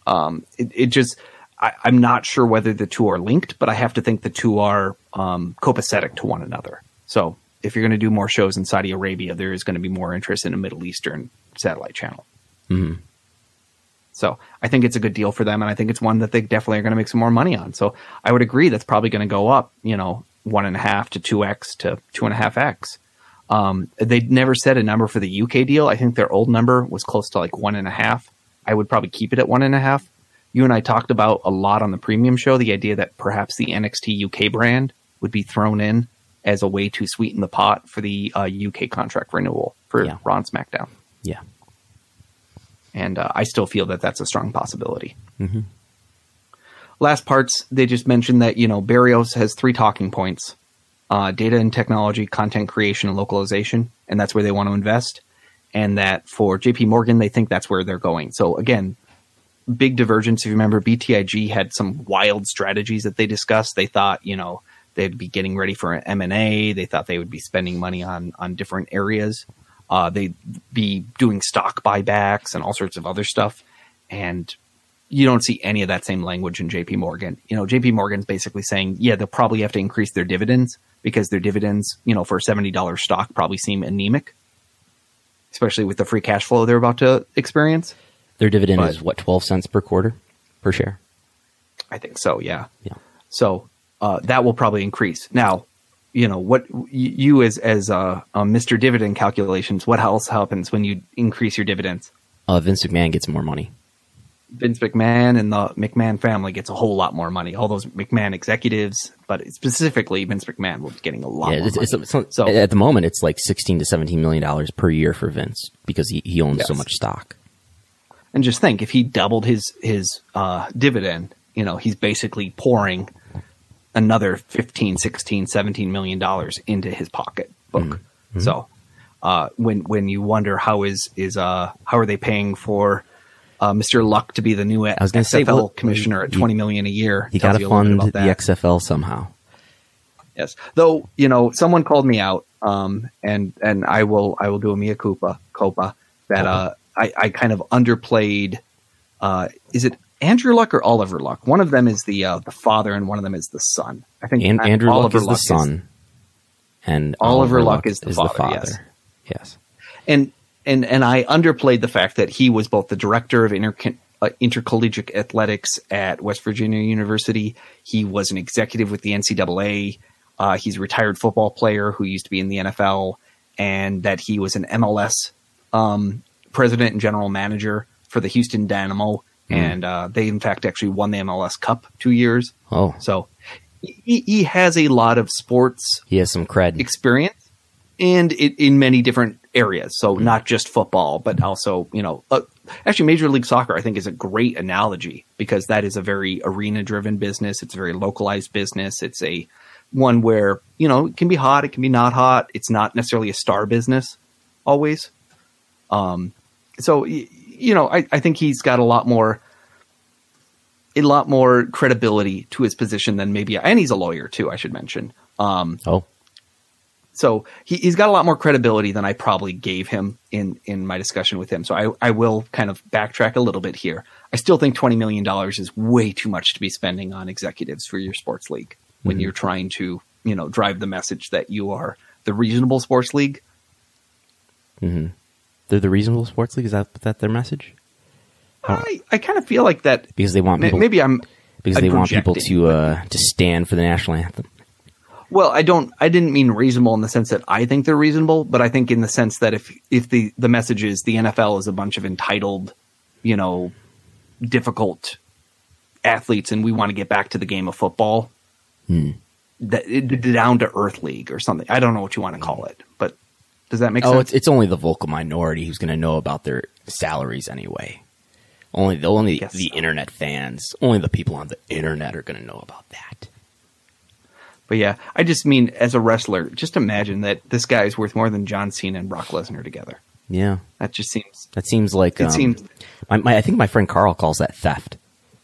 I'm not sure whether the two are linked, but I have to think the two are copacetic to one another. So if you're going to do more shows in Saudi Arabia, there is going to be more interest in a Middle Eastern satellite channel. Mm-hmm. So I think it's a good deal for them, and I think it's one that they definitely are going to make some more money on. So I would agree that's probably going to go up, 1.5 to 2x to 2.5x. They never said a number for the UK deal. I think their old number was close to like 1.5. I would probably keep it at 1.5. You and I talked about a lot on the premium show, the idea that perhaps the NXT UK brand would be thrown in as a way to sweeten the pot for the UK contract renewal for Raw and SmackDown. Yeah. And I still feel that that's a strong possibility. Mm-hmm. Last parts, they just mentioned that, Barrios has 3 talking points. Data and technology, content creation, and localization. And that's where they want to invest. And that for JP Morgan, they think that's where they're going. So again, big divergence. If you remember, BTIG had some wild strategies that they discussed. They thought, they'd be getting ready for an M&A. They thought they would be spending money on different areas. They'd be doing stock buybacks and all sorts of other stuff. And you don't see any of that same language in JP Morgan. JP Morgan's basically saying, yeah, they'll probably have to increase their dividends because their dividends, for a $70 stock probably seem anemic, especially with the free cash flow they're about to experience. Their dividend is what, 12 cents per quarter per share? I think so. Yeah. Yeah. So that will probably increase. Now, what you as Mr. Dividend calculations, what else happens when you increase your dividends? Vince McMahon gets more money. Vince McMahon and the McMahon family gets a whole lot more money. All those McMahon executives, but specifically Vince McMahon will be getting a lot more money. So at the moment, it's like $16 to $17 million per year for Vince because he owns so much stock. And just think, if he doubled his dividend, he's basically pouring another $15, $16, $17 million into his pocketbook. Mm-hmm. So when you wonder how are they paying for Mr. Luck to be the new XFL commissioner at $20 million a year? You got to fund the XFL somehow. Yes, though someone called me out, and I will do a mea culpa that I kind of underplayed. Is it Andrew Luck or Oliver Luck? One of them is the father, and one of them is the son. I think Andrew Luck is the son, and Oliver Luck is the father. Yes. And I underplayed the fact that he was both the director of intercollegiate athletics at West Virginia University. He was an executive with the NCAA. He's a retired football player who used to be in the NFL, and that he was an MLS president and general manager for the Houston Dynamo. And they, in fact, actually won the MLS Cup 2 years. Oh. So he has a lot of sports. He has some cred. Experience. And in many different areas. So not just football, but also, actually Major League Soccer, I think, is a great analogy because that is a very arena-driven business. It's a very localized business. It's a one where, it can be hot. It can be not hot. It's not necessarily a star business always. So, I think he's got a lot more credibility to his position than maybe, and he's a lawyer too, I should mention. So he's got a lot more credibility than I probably gave him in my discussion with him. So I will kind of backtrack a little bit here. I still think $20 million is way too much to be spending on executives for your sports league when you're trying to, drive the message that you are the reasonable sports league. Mm-hmm. They're the reasonable sports league? Is that their message? I kind of feel like that. Because they want people, want people to stand for the national anthem. Well, I didn't mean reasonable in the sense that I think they're reasonable, but I think in the sense that if the message is the NFL is a bunch of entitled, difficult athletes and we want to get back to the game of football, the down to earth league or something. I don't know what you want to call it, but does that make sense? It's only the vocal minority who's going to know about their salaries anyway. Only the internet fans, only the people on the internet are going to know about that. But yeah, I just mean as a wrestler, just imagine that this guy is worth more than John Cena and Brock Lesnar together. Yeah. That just seems... That seems like... I think my friend Carl calls that theft.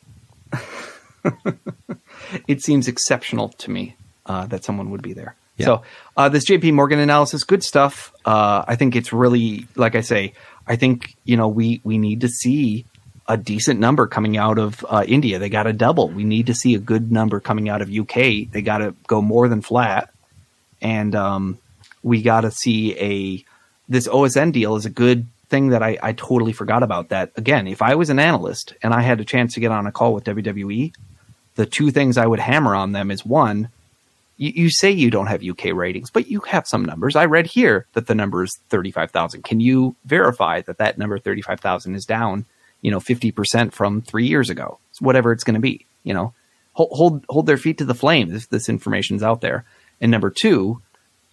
It seems exceptional to me that someone would be there. Yeah. So this JP Morgan analysis, good stuff. I think it's really, like I say, I think, we need to see a decent number coming out of India. They got to double. We need to see a good number coming out of UK. They got to go more than flat. And we got to see this OSN deal is a good thing that I totally forgot about. That, again, if I was an analyst and I had a chance to get on a call with WWE, the two things I would hammer on them is, one, you say you don't have UK ratings, but you have some numbers. I read here that the number is 35,000. Can you verify that number 35,000 is down 50% from 3 years ago, whatever it's going to be, hold their feet to the flame if this information's out there. And number two,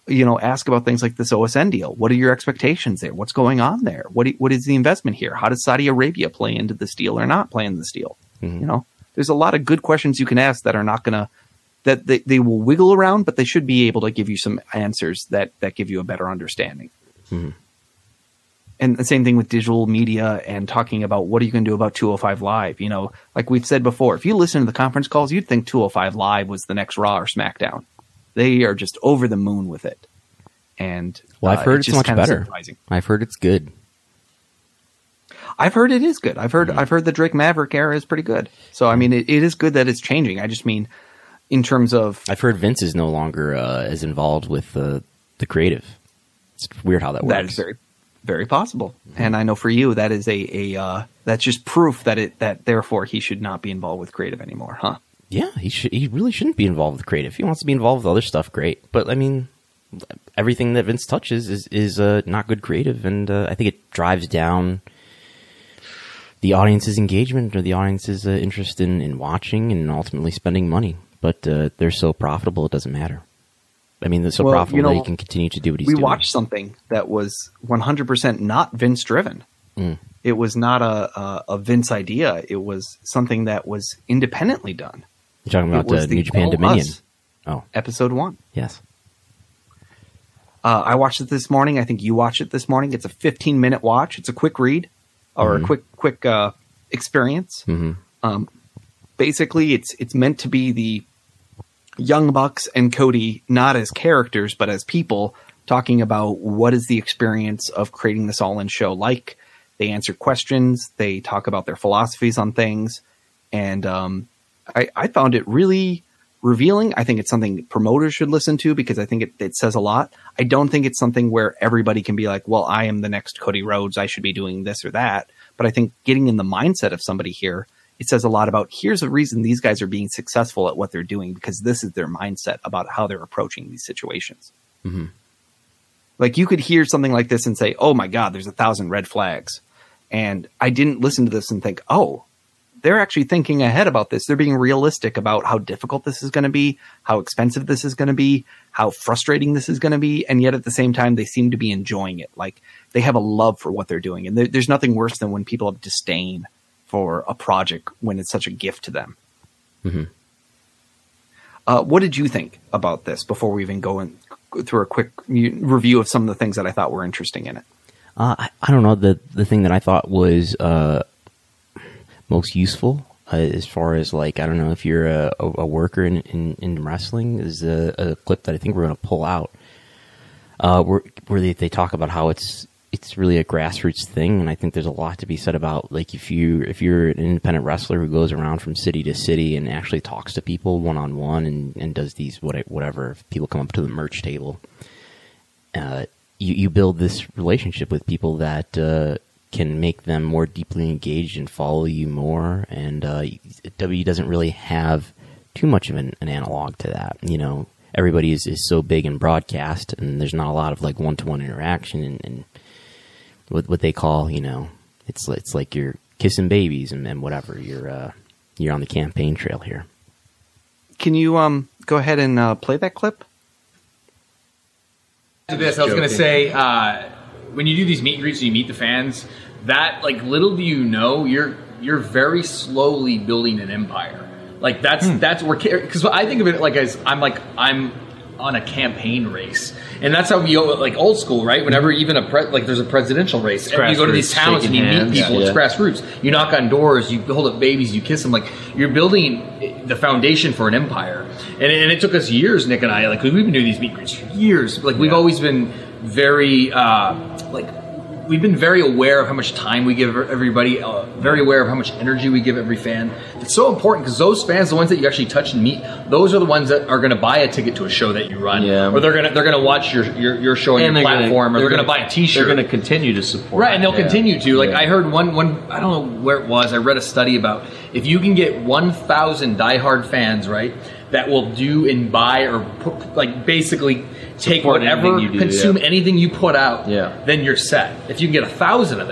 ask about things like this OSN deal. What are your expectations there? What's going on there? What is the investment here? How does Saudi Arabia play into this deal or not play in this deal? There's a lot of good questions you can ask that are not going to, that they will wiggle around, but they should be able to give you some answers that give you a better understanding. Mm-hmm. And the same thing with digital media and talking about what are you going to do about 205 Live? Like we've said before, if you listen to the conference calls, you'd think 205 Live was the next Raw or SmackDown. They are just over the moon with it. And I've heard it's much better. Surprising. I've heard it's good. I've heard it is good. I've heard the Drake Maverick era is pretty good. So I mean, it is good that it's changing. I just mean in terms of, I've heard Vince is no longer as involved with the creative. It's weird how that works. That is very, very possible. Mm-hmm. And I know for you, that is that's just proof that therefore he should not be involved with creative anymore, huh? Yeah, he really shouldn't be involved with creative. If he wants to be involved with other stuff, great. But I mean, everything that Vince touches is not good creative, and I think it drives down the audience's engagement or the audience's interest in watching and ultimately spending money. But they're so profitable, it doesn't matter. I mean, they're so profitable that he can continue to do what he's doing. We watched something that was 100% not Vince driven. Mm. It was not a Vince idea. It was something that was independently done. You're talking about New Japan Dominion. Episode 1. Yes. I watched it this morning. I think you watched it this morning. It's a 15-minute watch. It's a quick read or a quick experience. Mm-hmm. Basically, it's meant to be the Young Bucks and Cody, not as characters, but as people, talking about what is the experience of creating this all-in show like. They answer questions. They talk about their philosophies on things. And I found it really revealing. I think it's something promoters should listen to because I think it says a lot. I don't think it's something where everybody can be like, well, I am the next Cody Rhodes. I should be doing this or that. But I think getting in the mindset of somebody here, it says a lot about here's the reason these guys are being successful at what they're doing because this is their mindset about how they're approaching these situations. Mm-hmm. Like you could hear something like this and say, oh my God, there's 1,000 red flags. And I didn't listen to this and think, oh, they're actually thinking ahead about this. They're being realistic about how difficult this is going to be, how expensive this is going to be, how frustrating this is going to be. And yet at the same time, they seem to be enjoying it. Like they have a love for what they're doing. And there's nothing worse than when people have disdain for a project when it's such a gift to them. Mm-hmm. What did you think about this before we even go through a quick review of some of the things that I thought were interesting in it? I don't know. The thing that I thought was most useful as far as like, I don't know if you're a worker in wrestling is a clip that I think we're going to pull out where they talk about how it's really a grassroots thing. And I think there's a lot to be said about like if you're an independent wrestler who goes around from city to city and actually talks to people one-on-one and does these whatever, if people come up to the merch table, you build this relationship with people that can make them more deeply engaged and follow you more. And WWE doesn't really have too much of an analog to that. You know, everybody is so big in broadcast, and there's not a lot of like one-to-one interaction and what they call, you know, it's like you're kissing babies and whatever. You're on the campaign trail here. Can you go ahead and play that clip? I was going to say, when you do these meet and greets and you meet the fans, that like little do you know, you're very slowly building an empire. Like that's where, because I think of it like as I'm on a campaign race, and that's how we like old school, right? Whenever even there's a presidential race, and you go to these towns and you meet people. It's grassroots. You knock on doors, you hold up babies, you kiss them. Like you're building the foundation for an empire. And it took us years, Nick and I. Like we've been doing these meet and greets for years. Like we've always been very we've been very aware of how much time we give everybody, very aware of how much energy we give every fan. It's so important because those fans, the ones that you actually touch and meet, those are the ones that are going to buy a ticket to a show that you run, or they're going to watch your show on your platform, or they're going to buy a T-shirt. They're going to continue to support, right? And they'll continue to. Like I heard one, I don't know where it was. I read a study about if you can get 1,000 diehard fans, right, that will do and buy or basically take whatever, consume anything you put out, then you're set. If you can get 1,000 of them,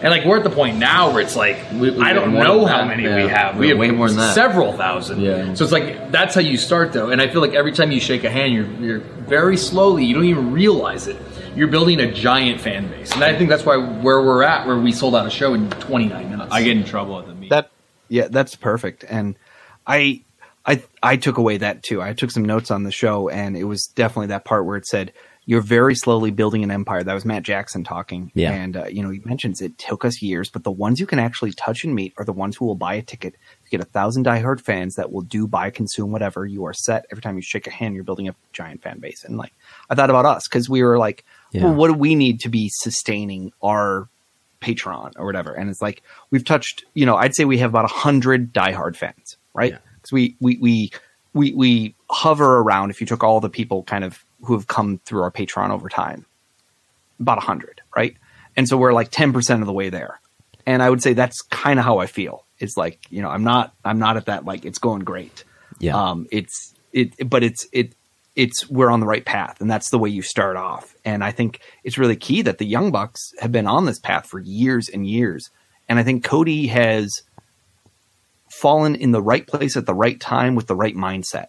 And like we're at the point now where it's like I don't know how many we have. We have way more than that. Several thousand. Yeah. So it's like that's how you start though. And I feel like every time you shake a hand, you're very slowly. You don't even realize it. You're building a giant fan base, and I think that's where we're at, where we sold out a show in 29 minutes. I get in trouble at the meet. That's perfect. And I took away that too. I took some notes on the show, and it was definitely that part where it said, you're very slowly building an empire. That was Matt Jackson talking. Yeah. And, he mentions it took us years, but the ones you can actually touch and meet are the ones who will buy a ticket. You get 1,000 diehard fans that will buy, consume, whatever. You are set. Every time you shake a hand, you're building a giant fan base. And like, I thought about us because we were like, well, what do we need to be sustaining our Patreon or whatever? And it's like, we've touched, I'd say we have about 100 diehard fans, right? Because we hover around, if you took all the people kind of who have come through our Patreon over time, about 100, right? And so we're like 10% of the way there. And I would say that's kind of how I feel. It's like, I'm not at that, like, it's going great. Yeah. It's we're on the right path, and that's the way you start off. And I think it's really key that the Young Bucks have been on this path for years and years. And I think Cody has fallen in the right place at the right time with the right mindset.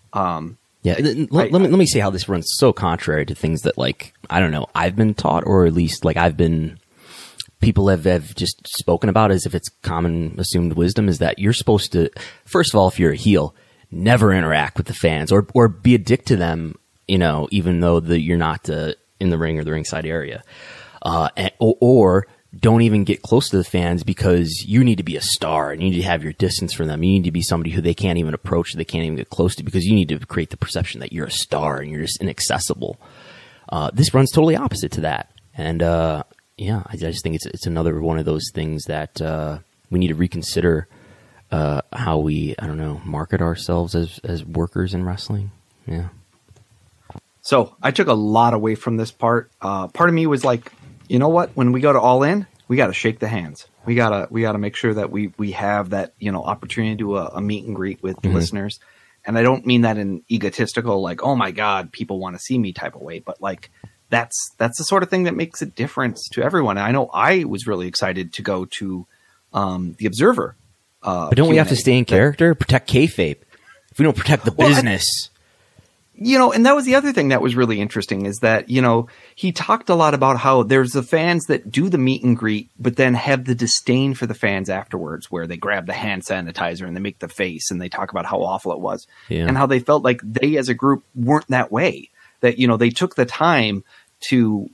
Let me say how this runs so contrary to things that, like, I don't know, I've been taught, or at least like people have just spoken about as if it's common assumed wisdom, is that you're supposed to, first of all, if you're a heel, never interact with the fans or be a dick to them, even though you're not in the ring or the ringside area, or don't even get close to the fans because you need to be a star and you need to have your distance from them. You need to be somebody who they can't even approach, they can't even get close to, because you need to create the perception that you're a star and you're just inaccessible. This runs totally opposite to that. And, I just think it's another one of those things that, we need to reconsider, how we, market ourselves as workers in wrestling. Yeah. So I took a lot away from this part. Part of me was like, you know what? When we go to All In, we got to shake the hands. We gotta make sure that we have that, opportunity to do a meet and greet with listeners. And I don't mean that in egotistical, like, oh my God, people want to see me type of way, but like, that's the sort of thing that makes a difference to everyone. And I know I was really excited to go to, the Observer. But don't we have to stay in character? Protect kayfabe. If we don't protect the business. And that was the other thing that was really interesting is that, he talked a lot about how there's the fans that do the meet and greet, but then have the disdain for the fans afterwards, where they grab the hand sanitizer and they make the face and they talk about how awful it was and how they felt like they as a group weren't that way, that, they took the time to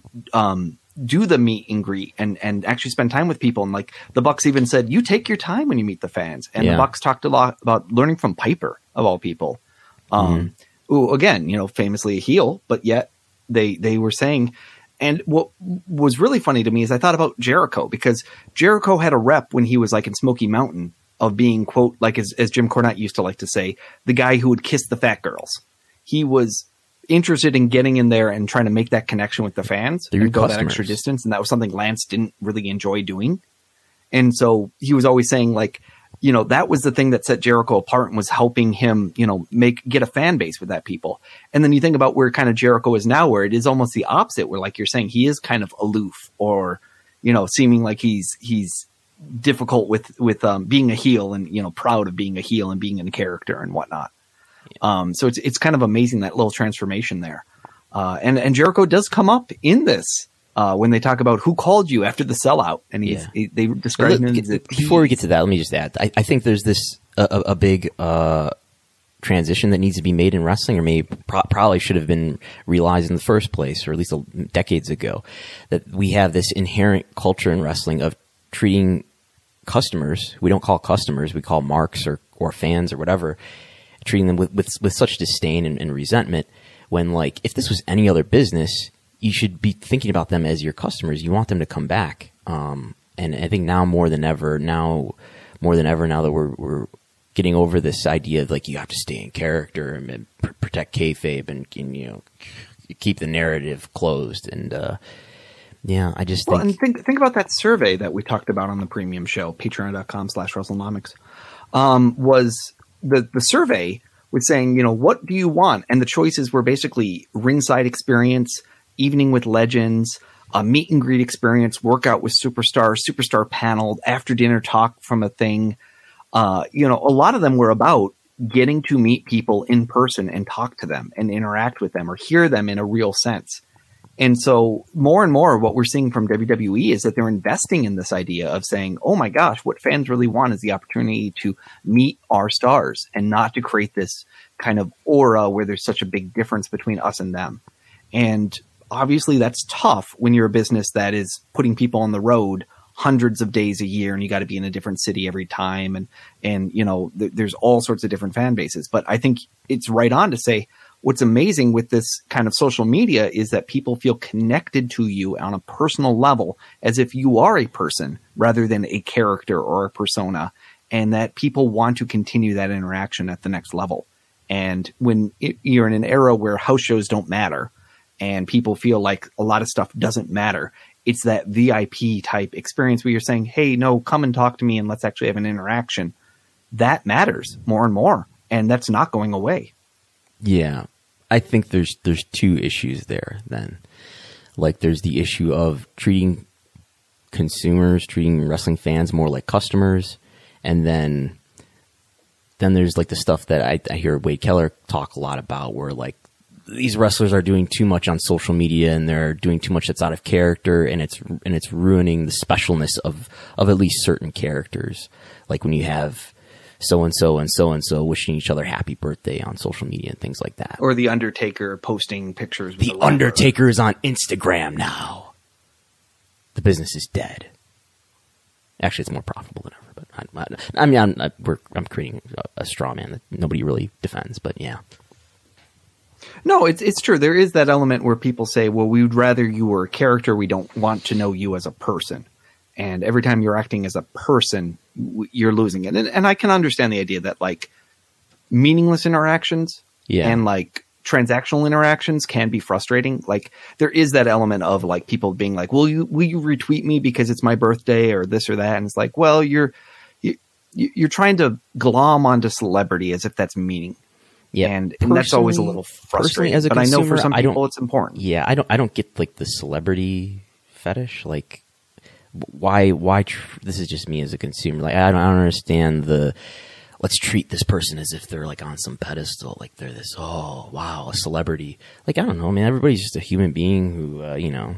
do the meet and greet and actually spend time with people. And like the Bucks even said, you take your time when you meet the fans. And the Bucks talked a lot about learning from Piper, of all people. Who, again, famously a heel, but yet they were saying, and what was really funny to me is I thought about Jericho, because Jericho had a rep when he was like in Smoky Mountain of being, quote, like as Jim Cornette used to like to say, the guy who would kiss the fat girls. He was interested in getting in there and trying to make that connection with the fans and go that extra distance. And that was something Lance didn't really enjoy doing. And so he was always saying, like, that was the thing that set Jericho apart and was helping him, get a fan base with that people. And then you think about where kind of Jericho is now, where it is almost the opposite, where, like you're saying, he is kind of aloof or, seeming like he's difficult with being a heel and, proud of being a heel and being in character and whatnot. So it's kind of amazing, that little transformation there. And Jericho does come up in this. When they talk about who called you after the sellout, and they describe him as before we get to that, let me just add, I think there's this a big transition that needs to be made in wrestling, or maybe probably should have been realized in the first place, or at least decades ago, that we have this inherent culture in wrestling of treating customers, we don't call customers, we call marks or fans or whatever, treating them with such disdain and resentment, when, like, if this was any other business, you should be thinking about them as your customers. You want them to come back. And I think now more than ever, now that we're getting over this idea of, like, you have to stay in character and protect kayfabe and keep the narrative closed. And, I just think... Well, and think about that survey that we talked about on the premium show, patreon.com/WrestleNomics, was the survey was saying, what do you want? And the choices were basically ringside experience, evening with legends, a meet and greet experience, workout with superstars, superstar panel, after dinner talk from a thing. A lot of them were about getting to meet people in person and talk to them and interact with them or hear them in a real sense. And so more and more what we're seeing from WWE is that they're investing in this idea of saying, oh my gosh, what fans really want is the opportunity to meet our stars and not to create this kind of aura where there's such a big difference between us and them. And obviously that's tough when you're a business that is putting people on the road hundreds of days a year and you got to be in a different city every time. And there's all sorts of different fan bases, but I think it's right on to say, what's amazing with this kind of social media is that people feel connected to you on a personal level as if you are a person rather than a character or a persona, and that people want to continue that interaction at the next level. And when you're in an era where house shows don't matter and people feel like a lot of stuff doesn't matter, it's that VIP type experience where you're saying, hey, no, come and talk to me and let's actually have an interaction. That matters more and more, and that's not going away. Yeah, I think there's two issues there then. Like there's the issue of treating wrestling fans more like customers, and then there's like the stuff that I hear Wade Keller talk a lot about, where like these wrestlers are doing too much on social media and they're doing too much that's out of character, and it's ruining the specialness of at least certain characters. Like when you have so-and-so and so-and-so wishing each other happy birthday on social media and things like that. Or The Undertaker posting pictures. The Undertaker is on Instagram now. The business is dead. Actually, it's more profitable than ever, but I'm creating a straw man that nobody really defends, but yeah. No, it's true. There is that element where people say, well, we would rather you were a character. We don't want to know you as a person. And every time you're acting as a person, you're losing it. And I can understand the idea that like meaningless interactions and like transactional interactions can be frustrating. Like there is that element of like people being like, will you retweet me because it's my birthday or this or that? And it's like, well, you're trying to glom onto celebrity as if that's meaning. Yeah, and that's always a little frustrating. As a consumer, I know for some people it's important. Yeah, I don't get like the celebrity fetish. Like, why? This is just me as a consumer. Like, I don't understand the. Let's treat this person as if they're like on some pedestal. Like they're this. Oh wow, a celebrity. Like I don't know. I mean, everybody's just a human being who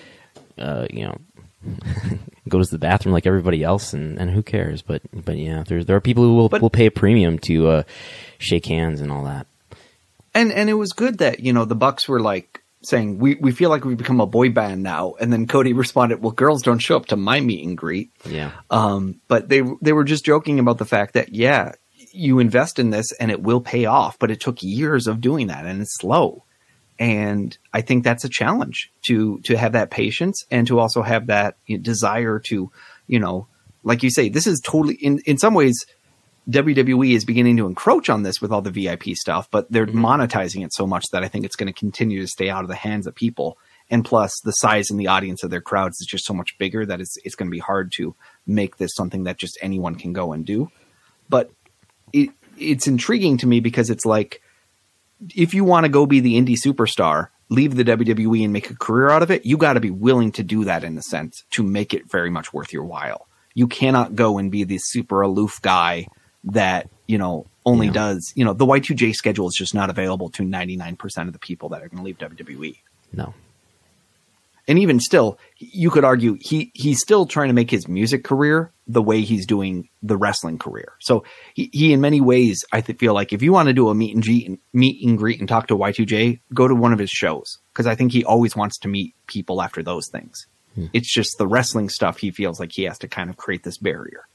goes to the bathroom like everybody else, and who cares? But yeah, there are people who will pay a premium to shake hands and all that. And it was good that the Bucks were like saying we feel like we've become a boy band now, and then Cody responded, "Well, girls don't show up to my meet and greet." Yeah. But they were just joking about the fact that you invest in this and it will pay off, but it took years of doing that and it's slow. And I think that's a challenge to have that patience and to also have that desire to, like you say, this is totally in some ways, WWE is beginning to encroach on this with all the VIP stuff, but they're monetizing it so much that I think it's going to continue to stay out of the hands of people. And plus the size and the audience of their crowds is just so much bigger that it's going to be hard to make this something that just anyone can go and do. But it's intriguing to me because it's like, if you want to go be the indie superstar, leave the WWE and make a career out of it, you got to be willing to do that in a sense to make it very much worth your while. You cannot go and be the super aloof guy that, only does, the Y2J schedule is just not available to 99% of the people that are going to leave WWE. No. And even still, you could argue he's still trying to make his music career the way he's doing the wrestling career. So he in many ways, I feel like if you want to do a meet and greet and talk to Y2J, go to one of his shows. Because I think he always wants to meet people after those things. It's just the wrestling stuff he feels like he has to kind of create this barrier.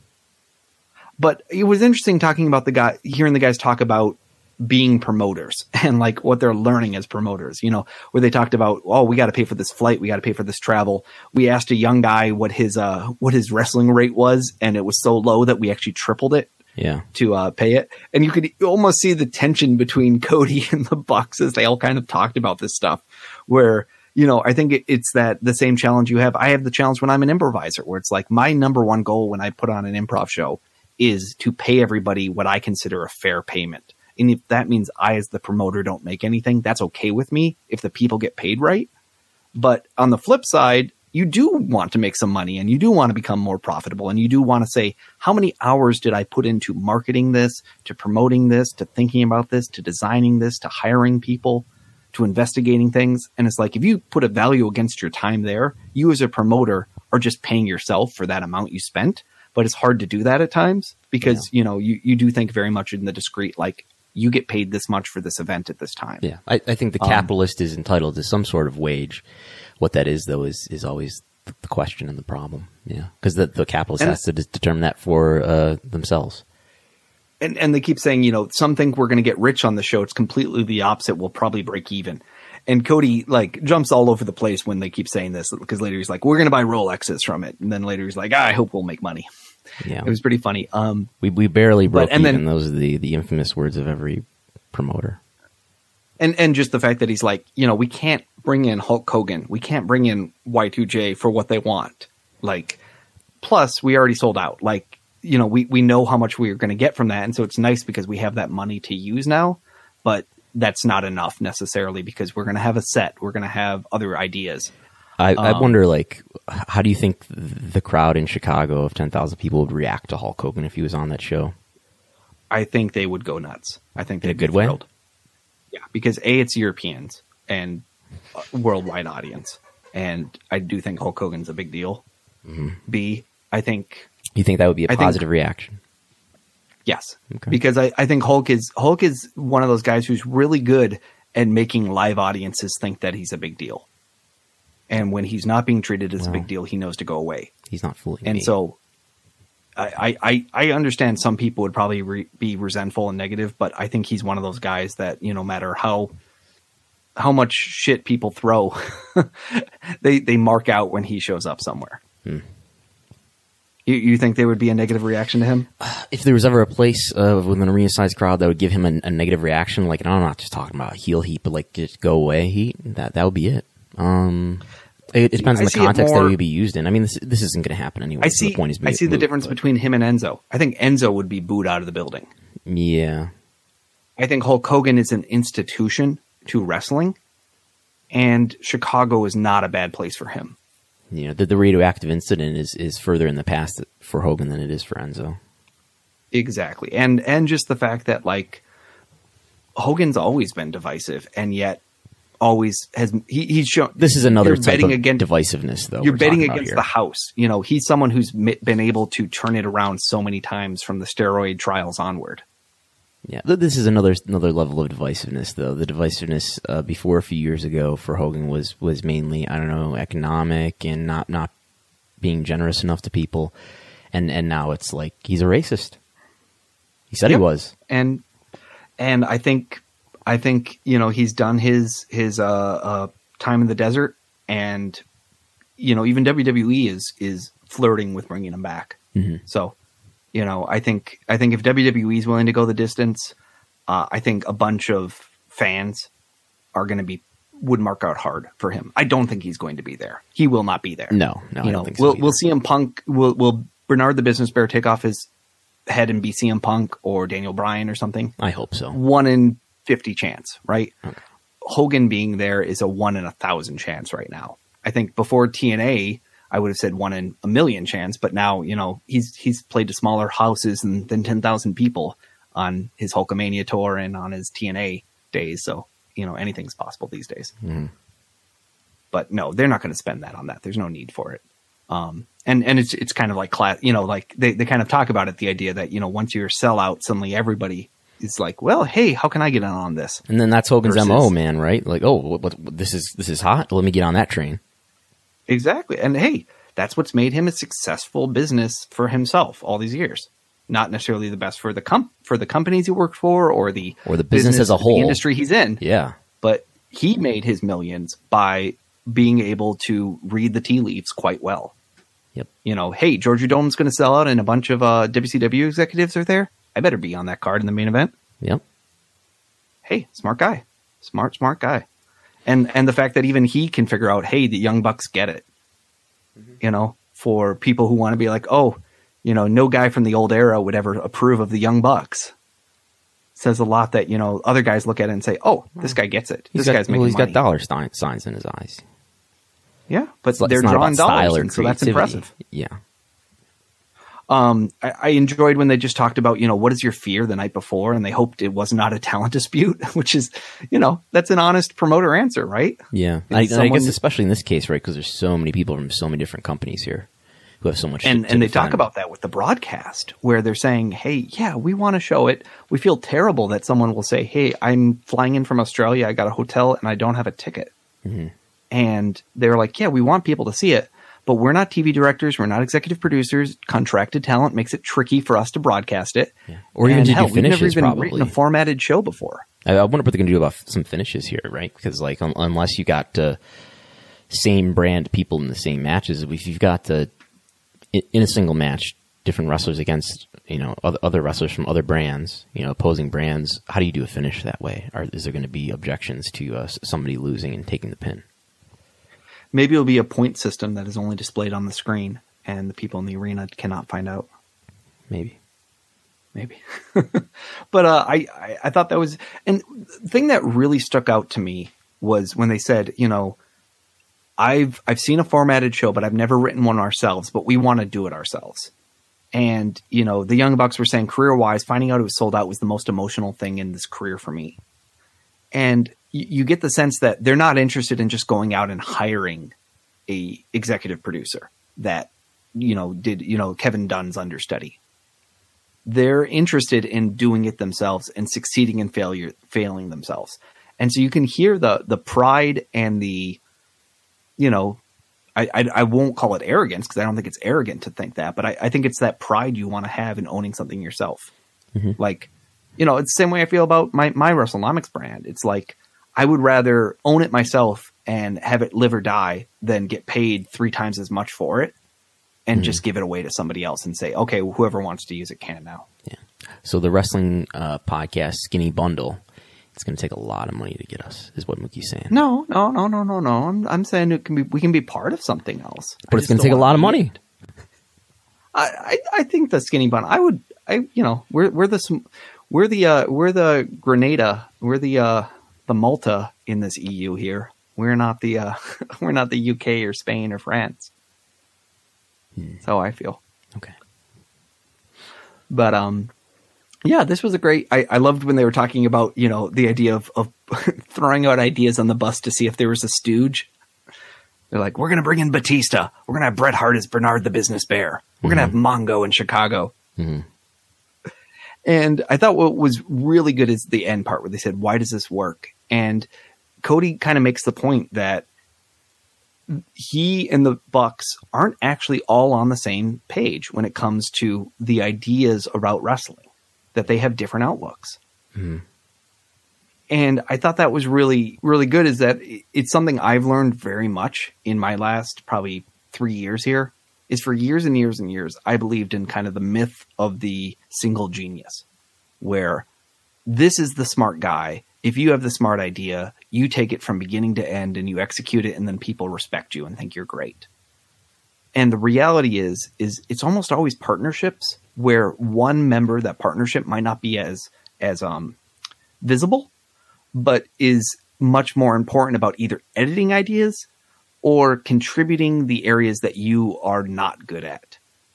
But it was interesting hearing the guys talk about being promoters and like what they're learning as promoters, where they talked about, oh, we got to pay for this flight. We got to pay for this travel. We asked a young guy what his wrestling rate was. And it was so low that we actually tripled it to pay it. And you could almost see the tension between Cody and the Bucks as they all kind of talked about this stuff where, I think it's that the same challenge you have. I have the challenge when I'm an improviser where it's like my number one goal when I put on an improv show is to pay everybody what I consider a fair payment. And if that means I, as the promoter, don't make anything, that's okay with me if the people get paid right. But on the flip side, you do want to make some money and you do want to become more profitable. And you do want to say, how many hours did I put into marketing this, to promoting this, to thinking about this, to designing this, to hiring people, to investigating things? And it's like, if you put a value against your time there, you as a promoter are just paying yourself for that amount you spent. But it's hard to do that at times because, you do think very much in the discrete, like you get paid this much for this event at this time. Yeah. I think the capitalist is entitled to some sort of wage. What that is, though, is always the question and the problem. Yeah. Because the capitalist has to determine that for themselves. And they keep saying, some think we're going to get rich on the show. It's completely the opposite. We'll probably break even. And Cody jumps all over the place when they keep saying this, because later he's like, we're going to buy Rolexes from it. And then later he's like, I hope we'll make money. Yeah. It was pretty funny. We barely broke even. Then, those are the infamous words of every promoter. And just the fact that he's like, we can't bring in Hulk Hogan. We can't bring in Y2J for what they want. Plus we already sold out. We know how much we are going to get from that. And so it's nice because we have that money to use now, but that's not enough necessarily because we're going to have a set. We're going to have other ideas. I wonder, how do you think the crowd in Chicago of 10,000 people would react to Hulk Hogan if he was on that show? I think they would go nuts. I think they'd in a good be thrilled. way. Yeah, because A, it's Europeans and a worldwide audience. And I do think Hulk Hogan's a big deal. Mm-hmm. B, I think... You think that would be a positive reaction? Yes. Okay. Because I think Hulk is one of those guys who's really good at making live audiences think that he's a big deal. And when he's not being treated as a big deal, he knows to go away. He's not fooling me. And so I understand some people would probably be resentful and negative, but I think he's one of those guys that, no matter how much shit people throw, they mark out when he shows up somewhere. You think there would be a negative reaction to him? If there was ever a place with an arena-sized crowd that would give him a negative reaction, and I'm not just talking about heel heat, but just go away heat, that would be it. It depends on the context that it would be used in. I mean, this isn't going to happen anyway. I see the difference between him and Enzo. I think Enzo would be booed out of the building. Yeah. I think Hulk Hogan is an institution to wrestling, and Chicago is not a bad place for him. The radioactive incident is further in the past for Hogan than it is for Enzo. Exactly. And just the fact that Hogan's always been divisive and yet always has he's shown. This is another type of divisiveness though. You're betting against the house. He's someone who's been able to turn it around so many times from the steroid trials onward. Yeah, this is another level of divisiveness, though. The divisiveness before a few years ago for Hogan was mainly, economic and not being generous enough to people, and now it's like he's a racist. He said he was, and I think he's done his time in the desert, and even WWE is flirting with bringing him back. Mm-hmm. So. I think if WWE is willing to go the distance, I think a bunch of fans are going to would mark out hard for him. I don't think he's going to be there. He will not be there. No, I don't think so. We'll see him Punk. Will Bernard the Business Bear take off his head and be CM Punk or Daniel Bryan or something? I hope so. 1 in 50 chance, right? Okay. Hogan being there is a 1 in 1,000 chance right now. I think before TNA, I would have said 1 in a million chance, but now, he's played to smaller houses than 10,000 people on his Hulkamania tour and on his TNA days. So, anything's possible these days. Mm-hmm. But no, they're not going to spend that on that. There's no need for it. And it's kind of like class, they kind of talk about it, the idea that, once you're a sellout, suddenly everybody is like, well, hey, how can I get on this? And then that's Hogan's MO, man, right? Like, this is hot. Let me get on that train. Exactly. And hey, that's what's made him a successful business for himself all these years. Not necessarily the best for the companies he worked for or the business as a whole, the industry he's in. Yeah. But he made his millions by being able to read the tea leaves quite well. Yep. Hey, Georgia Dome's going to sell out and a bunch of WCW executives are there. I better be on that card in the main event. Yep. Hey, smart guy. Smart guy. And the fact that even he can figure out, hey, the Young Bucks get it. Mm-hmm. For people who want to be like, oh, no guy from the old era would ever approve of the Young Bucks. Says a lot that, other guys look at it and say, oh, this guy gets it. This guy's making money. He's got dollar signs in his eyes. Yeah, but It's they're not drawing about style dollars, or and so that's creativity. impressive. Yeah. I enjoyed when they just talked about, what is your fear the night before? And they hoped it was not a talent dispute, which is, that's an honest promoter answer, right? Yeah. I guess especially in this case, right? Because there's so many people from so many different companies here who have so much and to they defend. talk about that with the broadcast where they're saying, hey, yeah, we want to show it. We feel terrible that someone will say, hey, I'm flying in from Australia. I got a hotel and I don't have a ticket. Mm-hmm. And they're like, yeah, we want people to see it. But we're not TV directors. We're not executive producers. Contracted talent makes it tricky for us to broadcast it. Yeah. Or even to do we've never finishes, even probably. written a formatted show before. I wonder what they're going to do about some finishes here, right? Because like, unless you got same brand people in the same matches, if you've got in a single match different wrestlers against other wrestlers from other brands, opposing brands, how do you do a finish that way? Is there going to be objections to somebody losing and taking the pin? Maybe it'll be a point system that is only displayed on the screen, and the people in the arena cannot find out. Maybe. But I thought that was, and the thing that really stuck out to me was when they said, I've seen a formatted show, but I've never written one ourselves, but we want to do it ourselves. And, the Young Bucks were saying career-wise, finding out it was sold out was the most emotional thing in this career for me. And you get the sense that they're not interested in just going out and hiring a executive producer that, did Kevin Dunn's understudy. They're interested in doing it themselves and succeeding and failing themselves. And so you can hear the pride and the, I won't call it arrogance because I don't think it's arrogant to think that, but I think it's that pride you want to have in owning something yourself. Mm-hmm. Like, it's the same way I feel about my WrestleNomics brand. It's like, I would rather own it myself and have it live or die than get paid 3 times as much for it and just give it away to somebody else and say, okay, well, whoever wants to use it can now. Yeah. So the wrestling podcast Skinny Bundle, it's going to take a lot of money to get us, is what Mookie's saying. No. I'm saying we can be part of something else. But it's going to take a lot of money. I think the Skinny Bundle, we're the Grenada. We're the Malta in this EU here. We're not the UK or Spain or France. That's how I feel. Okay. But yeah, this was a great. I loved when they were talking about the idea of throwing out ideas on the bus to see if there was a stooge. They're like, we're going to bring in Batista. We're going to have Bret Hart as Bernard the Business Bear. We're going to have Mongo in Chicago. Mm-hmm. And I thought what was really good is the end part where they said, why does this work? And Cody kind of makes the point that he and the Bucks aren't actually all on the same page when it comes to the ideas about wrestling, that they have different outlooks. Mm-hmm. And I thought that was really, really good, is that it's something I've learned very much in my last probably 3 years here, is for years and years and years, I believed in kind of the myth of the single genius, where this is the smart guy. If you have the smart idea, you take it from beginning to end and you execute it, and then people respect you and think you're great. And the reality is it's almost always partnerships where one member of that partnership might not be as visible, but is much more important about either editing ideas or contributing the areas that you are not good at.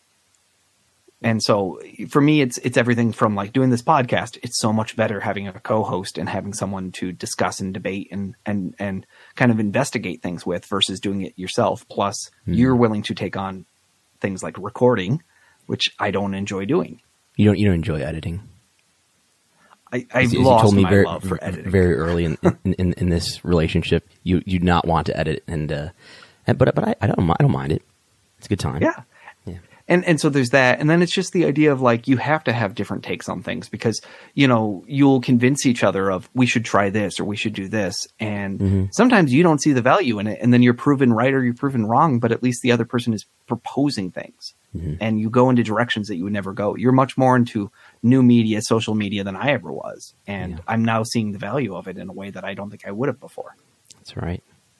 And so for me, it's everything from like doing this podcast. It's so much better having a co-host and having someone to discuss and debate and kind of investigate things with versus doing it yourself. Plus you're willing to take on things like recording, which I don't enjoy doing. You don't enjoy editing. I've lost my love for editing very early in this relationship. You do not want to edit, but I don't mind it. It's a good time. Yeah. And so there's that. And then it's just the idea of like, you have to have different takes on things because, you'll convince each other of we should try this or we should do this. And sometimes you don't see the value in it. And then you're proven right or you're proven wrong, but at least the other person is proposing things and you go into directions that you would never go. You're much more into new media, social media than I ever was. And I'm now seeing the value of it in a way that I don't think I would have before. That's right.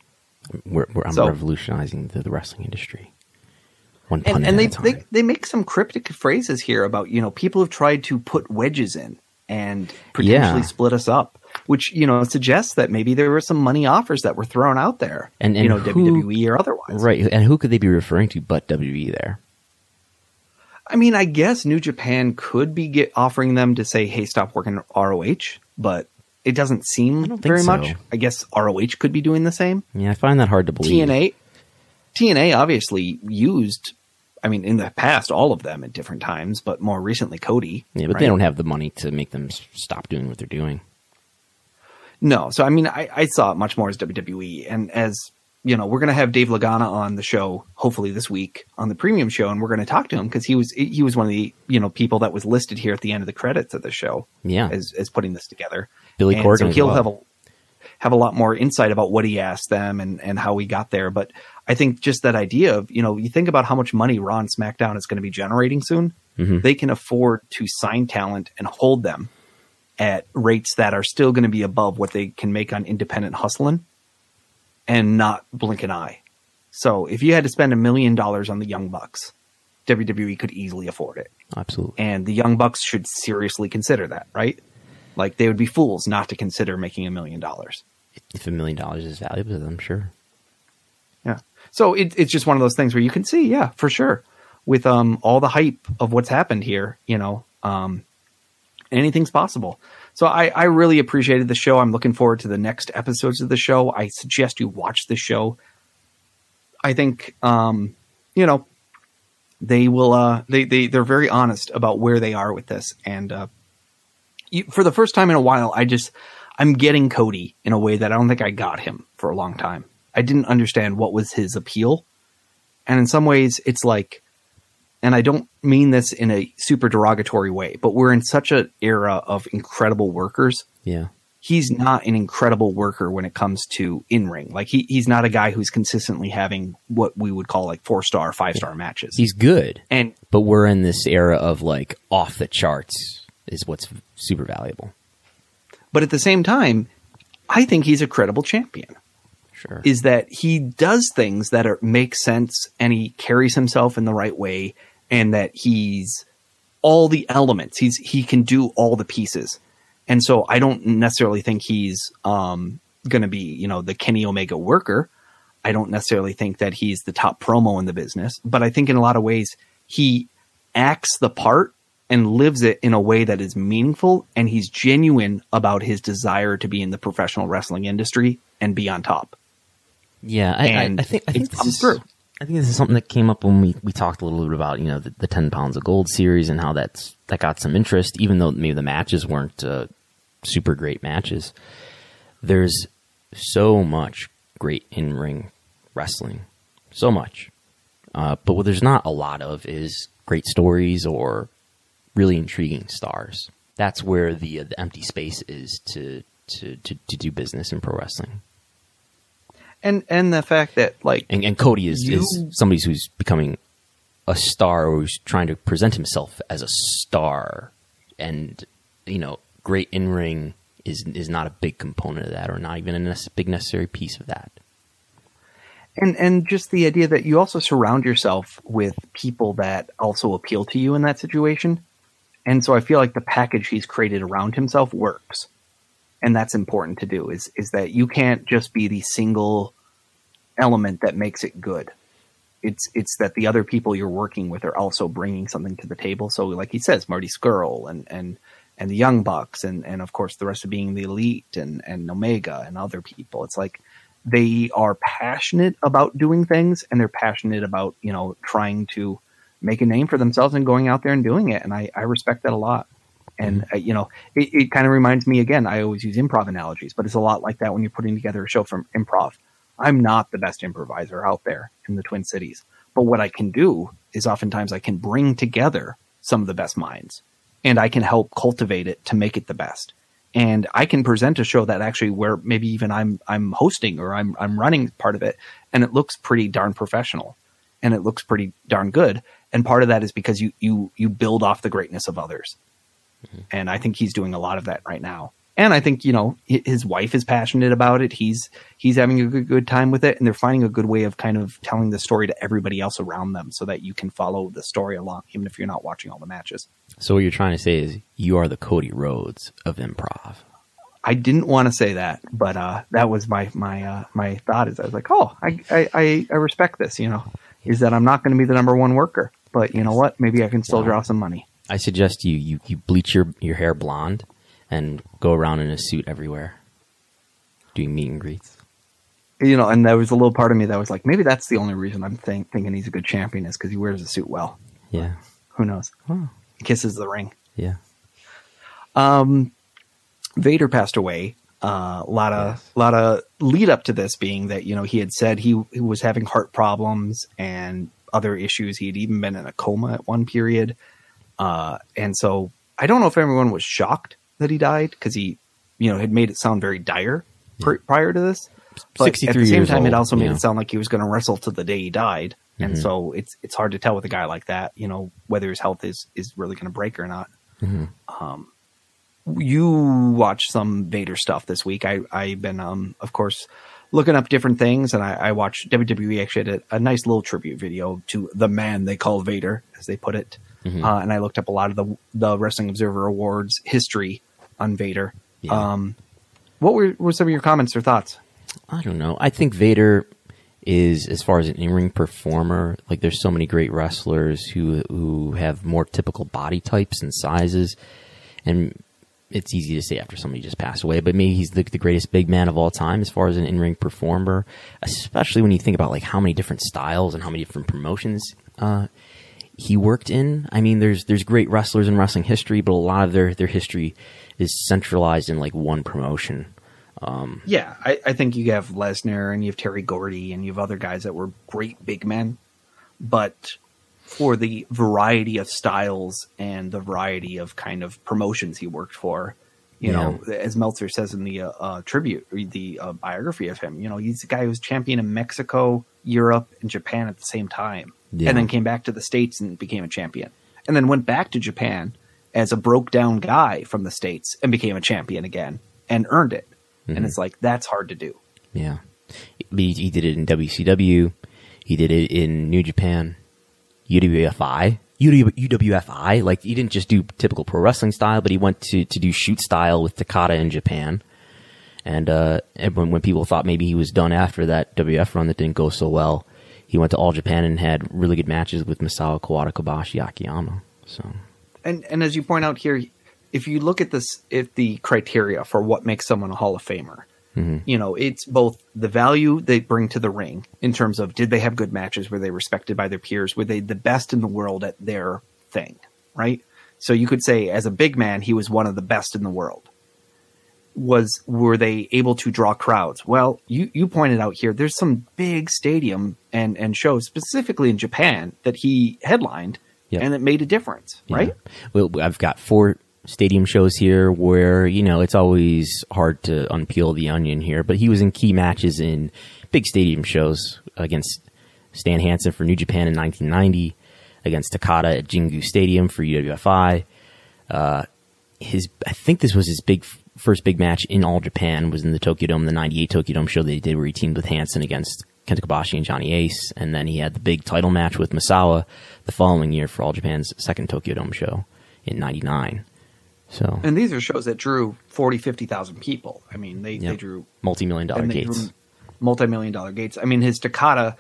I'm revolutionizing the wrestling industry. And they make some cryptic phrases here about, people have tried to put wedges in and potentially split us up. which, suggests that maybe there were some money offers that were thrown out there, and who, WWE or otherwise. Right. And who could they be referring to but WWE there? I mean, I guess New Japan could be offering them to say, hey, stop working ROH, but it doesn't seem very much. I guess ROH could be doing the same. Yeah, I find that hard to believe. TNA obviously used, in the past, all of them at different times, but more recently Cody. Yeah, but they don't have the money to make them stop doing what they're doing. No. So, I saw it much more as WWE. And as, we're going to have Dave Lagana on the show, hopefully this week on the premium show. And we're going to talk to him because he was one of the, people that was listed here at the end of the credits of the show. Yeah. As putting this together. Billy Corgan. So he'll have a lot more insight about what he asked them and how we got there. But I think just that idea of, you think about how much money Raw and SmackDown is going to be generating soon. Mm-hmm. They can afford to sign talent and hold them at rates that are still going to be above what they can make on independent hustling and not blink an eye. So if you had to spend $1 million on the Young Bucks, WWE could easily afford it. Absolutely. And the Young Bucks should seriously consider that, right? Like, they would be fools not to consider making $1 million. If $1 million is valuable to them, sure. Yeah. So it's just one of those things where you can see, yeah, for sure. With all the hype of what's happened here, anything's possible. So I really appreciated the show. I'm looking forward to the next episodes of the show. I suggest you watch the show. I think, they will, they're very honest about where they are with this. And for the first time in a while, I'm getting Cody in a way that I don't think I got him for a long time. I didn't understand what was his appeal. And in some ways it's like, and I don't mean this in a super derogatory way, but we're in such an era of incredible workers. Yeah. He's not an incredible worker when it comes to in-ring. Like he's not a guy who's consistently having what we would call like 4-star, 5-star matches. He's good. And but we're in this era of like off the charts is what's super valuable. But at the same time, I think he's a credible champion. Sure. Is that he does things that make sense and he carries himself in the right way and that he's all the elements. He can do all the pieces. And so I don't necessarily think he's going to be, the Kenny Omega worker. I don't necessarily think that he's the top promo in the business, but I think in a lot of ways he acts the part and lives it in a way that is meaningful. And he's genuine about his desire to be in the professional wrestling industry and be on top. Yeah, I think this is something that came up when we talked a little bit about the 10 Pounds of Gold series and how that got some interest, even though maybe the matches weren't super great matches. There's so much great in-ring wrestling, so much, but what there's not a lot of is great stories or really intriguing stars. That's where the empty space is to do business in pro wrestling. And the fact that and Cody is somebody who's becoming a star or who's trying to present himself as a star, and great in ring is not a big component of that, or not even a big necessary piece of that. And just the idea that you also surround yourself with people that also appeal to you in that situation, and so I feel like the package he's created around himself works. And that's important to do is that you can't just be the single element that makes it good. It's that the other people you're working with are also bringing something to the table. So like he says, Marty Scurll and the Young Bucks and of course the rest of being the Elite and Omega and other people. It's like they are passionate about doing things and they're passionate about, trying to make a name for themselves and going out there and doing it. And I respect that a lot. And, it kind of reminds me, again, I always use improv analogies, but it's a lot like that when you're putting together a show from improv. I'm not the best improviser out there in the Twin Cities, but what I can do is oftentimes I can bring together some of the best minds and I can help cultivate it to make it the best. And I can present a show that actually where maybe even I'm hosting or I'm running part of it and it looks pretty darn professional and it looks pretty darn good. And part of that is because you build off the greatness of others. And I think he's doing a lot of that right now. And I think, his wife is passionate about it. He's having a good time with it. And they're finding a good way of kind of telling the story to everybody else around them so that you can follow the story along, even if you're not watching all the matches. So what you're trying to say is you are the Cody Rhodes of improv. I didn't want to say that, but that was my thought. Is I was like, oh, I respect this. Is that I'm not going to be the number one worker, but you know what? Maybe I can still draw some money. I suggest you bleach your hair blonde and go around in a suit everywhere, doing meet and greets. And there was a little part of me that was like, maybe that's the only reason I'm thinking he's a good champion is because he wears a suit well. Yeah. Who knows? Oh. He kisses the ring. Yeah. Vader passed away. A lot of lead up to this being that, he had said he was having heart problems and other issues. He had even been in a coma at one period. And so I don't know if everyone was shocked that he died because he, had made it sound very dire prior to this. But 63 at the same years time, old, it also made it sound like he was going to wrestle to the day he died. Mm-hmm. And so it's hard to tell with a guy like that, whether his health is really going to break or not. Mm-hmm. You watched some Vader stuff this week. I've been, of course, looking up different things, and I watched WWE actually had a nice little tribute video to the man they call Vader, as they put it. Mm-hmm. And I looked up a lot of the Wrestling Observer Awards history on Vader. Yeah. What were some of your comments or thoughts? I don't know. I think Vader is, as far as an in-ring performer, like there's so many great wrestlers who have more typical body types and sizes, and it's easy to say after somebody just passed away, but maybe he's the greatest big man of all time as far as an in-ring performer, especially when you think about like how many different styles and how many different promotions he worked in. I mean, there's great wrestlers in wrestling history, but a lot of their history is centralized in like one promotion. Yeah, I think you have Lesnar and you have Terry Gordy and you have other guys that were great big men, but for the variety of styles and the variety of kind of promotions he worked for, as Meltzer says in the tribute, or the biography of him, he's a guy who was champion in Mexico, Europe, and Japan at the same time, and then came back to the States and became a champion, and then went back to Japan as a broke down guy from the States and became a champion again and earned it. Mm-hmm. And it's like, that's hard to do. Yeah. He did it in WCW. He did it in New Japan, UWFI. Like, he didn't just do typical pro wrestling style, but he went to do shoot style with Takada in Japan. And when people thought maybe he was done after that WF run that didn't go so well, he went to All Japan and had really good matches with Misawa, Kawada, Kobashi, Akiyama. So, and as you point out here, if you look at the criteria for what makes someone a Hall of Famer, mm-hmm. It's both the value they bring to the ring in terms of, did they have good matches? Were they respected by their peers? Were they the best in the world at their thing? Right. So you could say as a big man, he was one of the best in the world. Were they able to draw crowds? Well, you pointed out here, there's some big stadium and shows specifically in Japan that he headlined, and it made a difference. Right. Well, I've got 4 stadium shows here where, it's always hard to unpeel the onion here, but he was in key matches in big stadium shows against Stan Hansen for New Japan in 1990, against Takada at Jingu Stadium for UWFI. I think this was his first big match in All Japan, was in the Tokyo Dome, the 98 Tokyo Dome show that he did where he teamed with Hansen against Kenta Kobashi and Johnny Ace, and then he had the big title match with Misawa the following year for All Japan's second Tokyo Dome show in 99. So, and these are shows that drew 40, 50,000 people. I mean, they drew multi-million-dollar gates. Multi-million-dollar gates. I mean, his Takada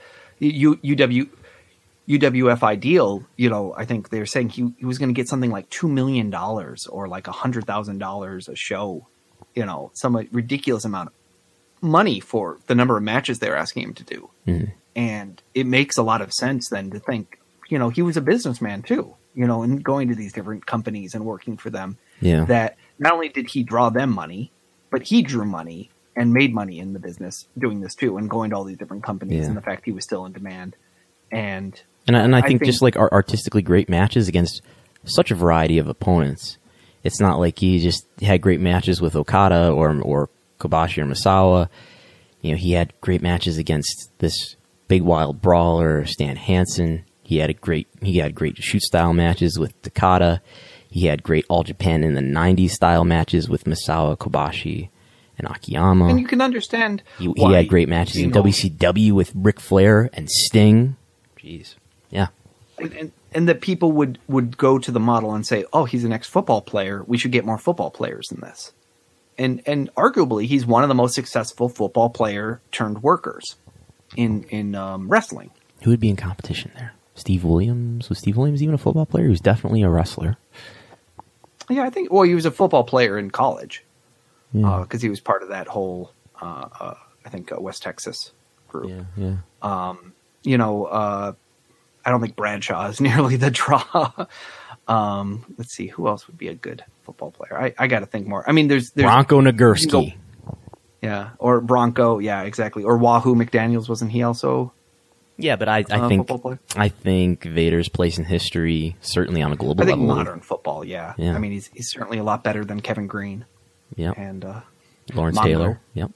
UWFI deal, I think they're saying he was going to get something like $2 million or like $100,000 a show, some ridiculous amount of money for the number of matches they're asking him to do. Mm-hmm. And it makes a lot of sense then to think, he was a businessman too, and going to these different companies and working for them. Yeah. That not only did he draw them money, but he drew money and made money in the business doing this too, and going to all these different companies, and the fact he was still in demand. And I think just like artistically great matches against such a variety of opponents. It's not like he just had great matches with Okada or Kobashi or Misawa. He had great matches against this big wild brawler, Stan Hansen. He had great shoot style matches with Takada. He had great All Japan in the 90s style matches with Misawa, Kobashi, and Akiyama. And you can understand he had great matches in WCW with Ric Flair and Sting. Jeez. Yeah. And that people would go to the model and say, oh, he's an ex-football player. We should get more football players in this. and arguably he's one of the most successful football player turned workers in wrestling. Who would be in competition there? Steve Williams? Was Steve Williams even a football player? He was definitely a wrestler. Yeah, I think. Well, he was a football player in college because Yeah. he was part of that whole, I think, West Texas group. Yeah. I don't think Bradshaw is nearly the draw. Let's see, who else would be a good football player? I got to think more. I mean, there's Bronco Nagurski. Yeah, or Bronco. Yeah, exactly. Or Wahoo McDaniels, wasn't he also? Yeah, but I think football player? I think Vader's place in history, certainly on a global I think level. modern football. Yeah. Yeah. I mean, he's certainly a lot better than Kevin Green. Yep. And Lawrence Mongo. Taylor. Yep.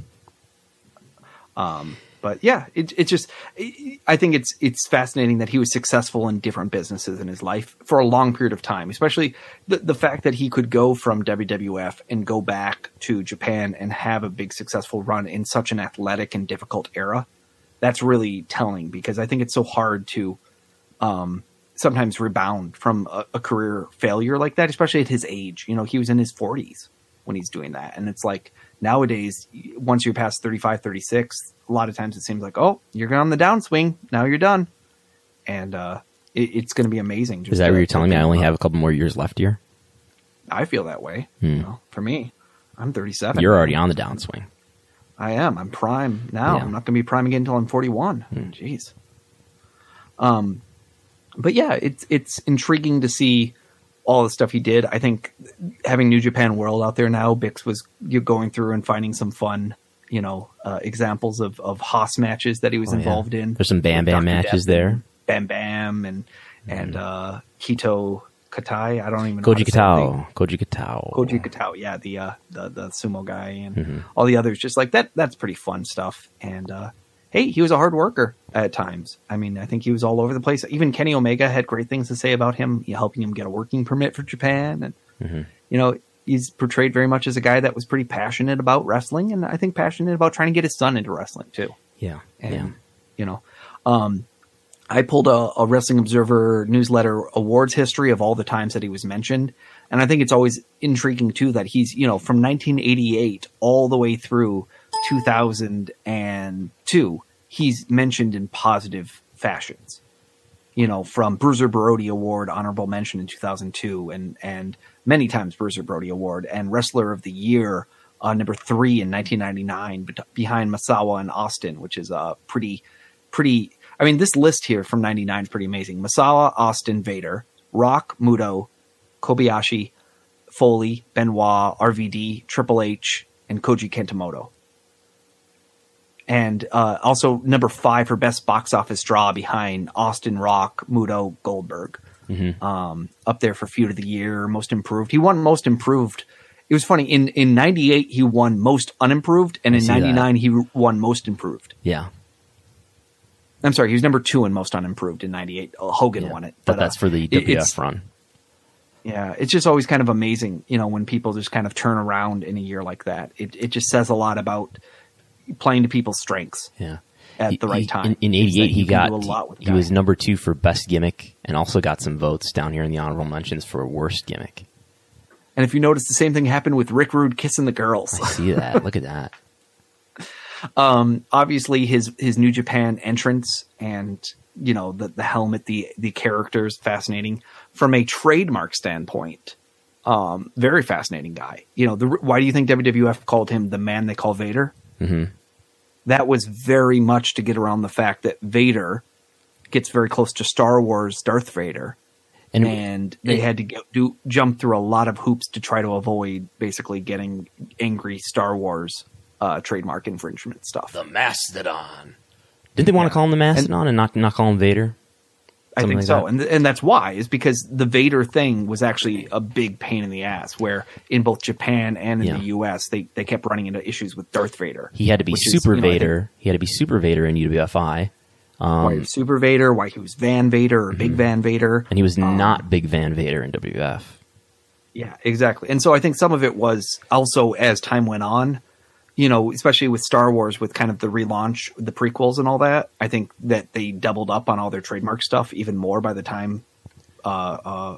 But yeah, it's just, I think it's fascinating that he was successful in different businesses in his life for a long period of time, especially the fact that he could go from WWF and go back to Japan and have a big successful run in such an athletic and difficult era. That's really telling, because I think it's so hard to sometimes rebound from a career failure like that, especially at his age. You know, he was in his 40s when he's doing that. And it's like nowadays, once you're past 35, 36, a lot of times it seems like, oh, you're on the downswing. Now you're done. And it's going to be amazing. Is that what you're telling me? I only have a couple more years left here? I feel that way. You know, for me, I'm 37. You're already on the downswing. I am. I'm prime now. Yeah. I'm not going to be prime again until I'm 41. Jeez. But yeah, it's intriguing to see all the stuff he did. I think having New Japan World out there now, Bix was going through and finding some fun, examples of Haas matches that he was involved in. There's some Bam With Bam Dr. matches Death there. Bam Bam and Kito Katai. I don't even know. how to say it. Koji Katao. Koji Katao, yeah, the sumo guy and all the others. Just like that, that's pretty fun stuff. And hey, he was a hard worker at times. I mean, I think he was all over the place. Even Kenny Omega had great things to say about him, helping him get a working permit for Japan. And he's portrayed very much as a guy that was pretty passionate about wrestling, and I think passionate about trying to get his son into wrestling too. Yeah. And I pulled a Wrestling Observer newsletter awards history of all the times that he was mentioned. And I think it's always intriguing too that he's, from 1988 all the way through 2002, he's mentioned in positive fashions, from Bruiser Brody Award, honorable mention in 2002, and many times Bruiser Brody Award, and Wrestler of the Year, number 3 in 1999, behind Masawa and Austin, which is pretty, I mean, this list here from 99 is pretty amazing. Masawa, Austin, Vader, Rock, Muto, Kobayashi, Foley, Benoit, RVD, Triple H, and Koji Kentamoto. And also number 5 for best box office draw behind Austin, Rock, Muto, Goldberg. Up there for feud of the year, most improved. He won most improved. It was funny. In 98, he won most unimproved, and in 99, he won most improved. Yeah. I'm sorry, he was number 2 in most unimproved in 98. Hogan won it. But that's for the WWF run. Yeah, it's just always kind of amazing, when people just kind of turn around in a year like that. It just says a lot about playing to people's strengths at the right time. In 88, he was number 2 for best gimmick, and also got some votes down here in the honorable mentions for worst gimmick. And if you notice, the same thing happened with Rick Rude kissing the girls. I see that. Look at that. Obviously his New Japan entrance and the helmet, the characters, fascinating from a trademark standpoint. Very fascinating guy. Why do you think WWF called him the man they call Vader? That was very much to get around the fact that Vader gets very close to Star Wars Darth Vader, and they had to jump through a lot of hoops to try to avoid basically getting angry Star Wars trademark infringement stuff. The Mastodon. Didn't they want to call him the Mastodon and not call him Vader? I think so. And that's why, is because the Vader thing was actually a big pain in the ass, where in both Japan and in the US, they kept running into issues with Darth Vader. He had to be Super Vader. He had to be Super Vader in UWFI. Why he was Super Vader, why he was Van Vader or Big Van Vader. And he was not Big Van Vader in WWF. Yeah, exactly. And so I think some of it was also, as time went on, especially with Star Wars, with kind of the relaunch, the prequels and all that, I think that they doubled up on all their trademark stuff even more by the time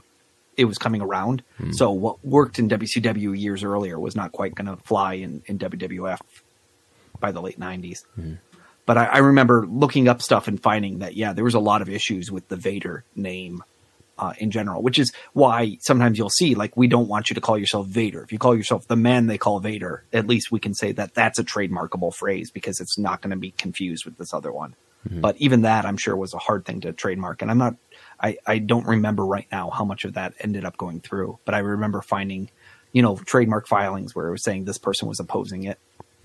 it was coming around. So what worked in WCW years earlier was not quite going to fly in WWF by the late 90s. But I remember looking up stuff and finding that, yeah, there was a lot of issues with the Vader name in general, which is why sometimes you'll see, like, we don't want you to call yourself Vader. If you call yourself the man they call Vader, at least we can say that that's a trademarkable phrase because it's not going to be confused with this other one. But even that, I'm sure, was a hard thing to trademark. And I don't remember right now how much of that ended up going through, but I remember finding, trademark filings where it was saying this person was opposing it.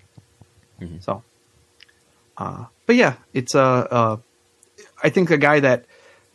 So, but yeah, it's I think a guy that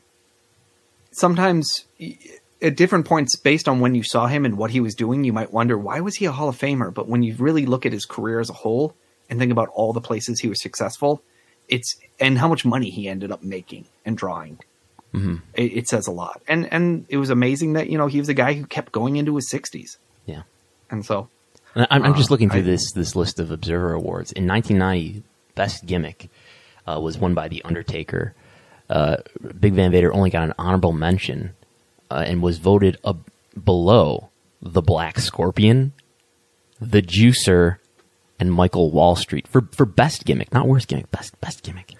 sometimes at different points based on when you saw him and what he was doing, you might wonder, why was he a Hall of Famer? But when you really look at his career as a whole and think about all the places he was successful, and how much money he ended up making and drawing, it says a lot. And it was amazing that, he was a guy who kept going into his 60s. Yeah. And so I'm just looking through this list of Observer Awards. In 1990, Best Gimmick was won by The Undertaker. Big Van Vader only got an honorable mention and was voted below the Black Scorpion, the Juicer, and Michael Wall Street for best gimmick, not worst gimmick, best gimmick.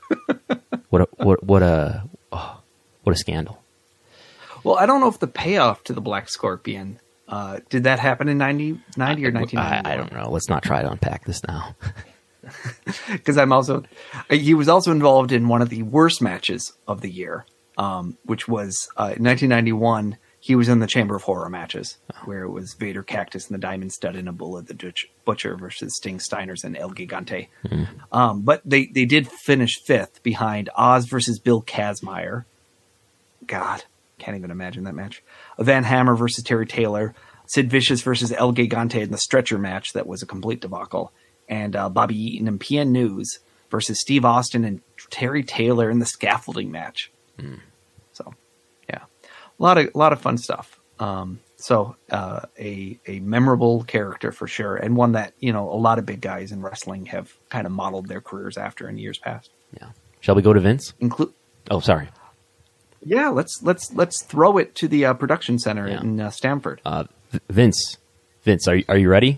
What a scandal. Well, I don't know if the payoff to the Black Scorpion did that happen in 90 or 1990? I don't know. Let's not try to unpack this now. Because he was also involved in one of the worst matches of the year, which was in 1991. He was in the Chamber of Horror matches, where it was Vader, Cactus, and the Diamond Stud and Abdullah the Butcher versus Sting Steiners and El Gigante. But they did finish fifth behind Oz versus Bill Kazmaier. God, can't even imagine that match. Van Hammer versus Terry Taylor. Sid Vicious versus El Gigante in the stretcher match that was a complete debacle. And Bobby Eaton and PN News versus Steve Austin and Terry Taylor in the scaffolding match. So, yeah, a lot of fun stuff. So a memorable character for sure, and one that a lot of big guys in wrestling have kind of modeled their careers after in years past. Yeah. Shall we go to Vince? Oh, sorry. Yeah, let's throw it to the production center in Stamford. Vince, are you ready?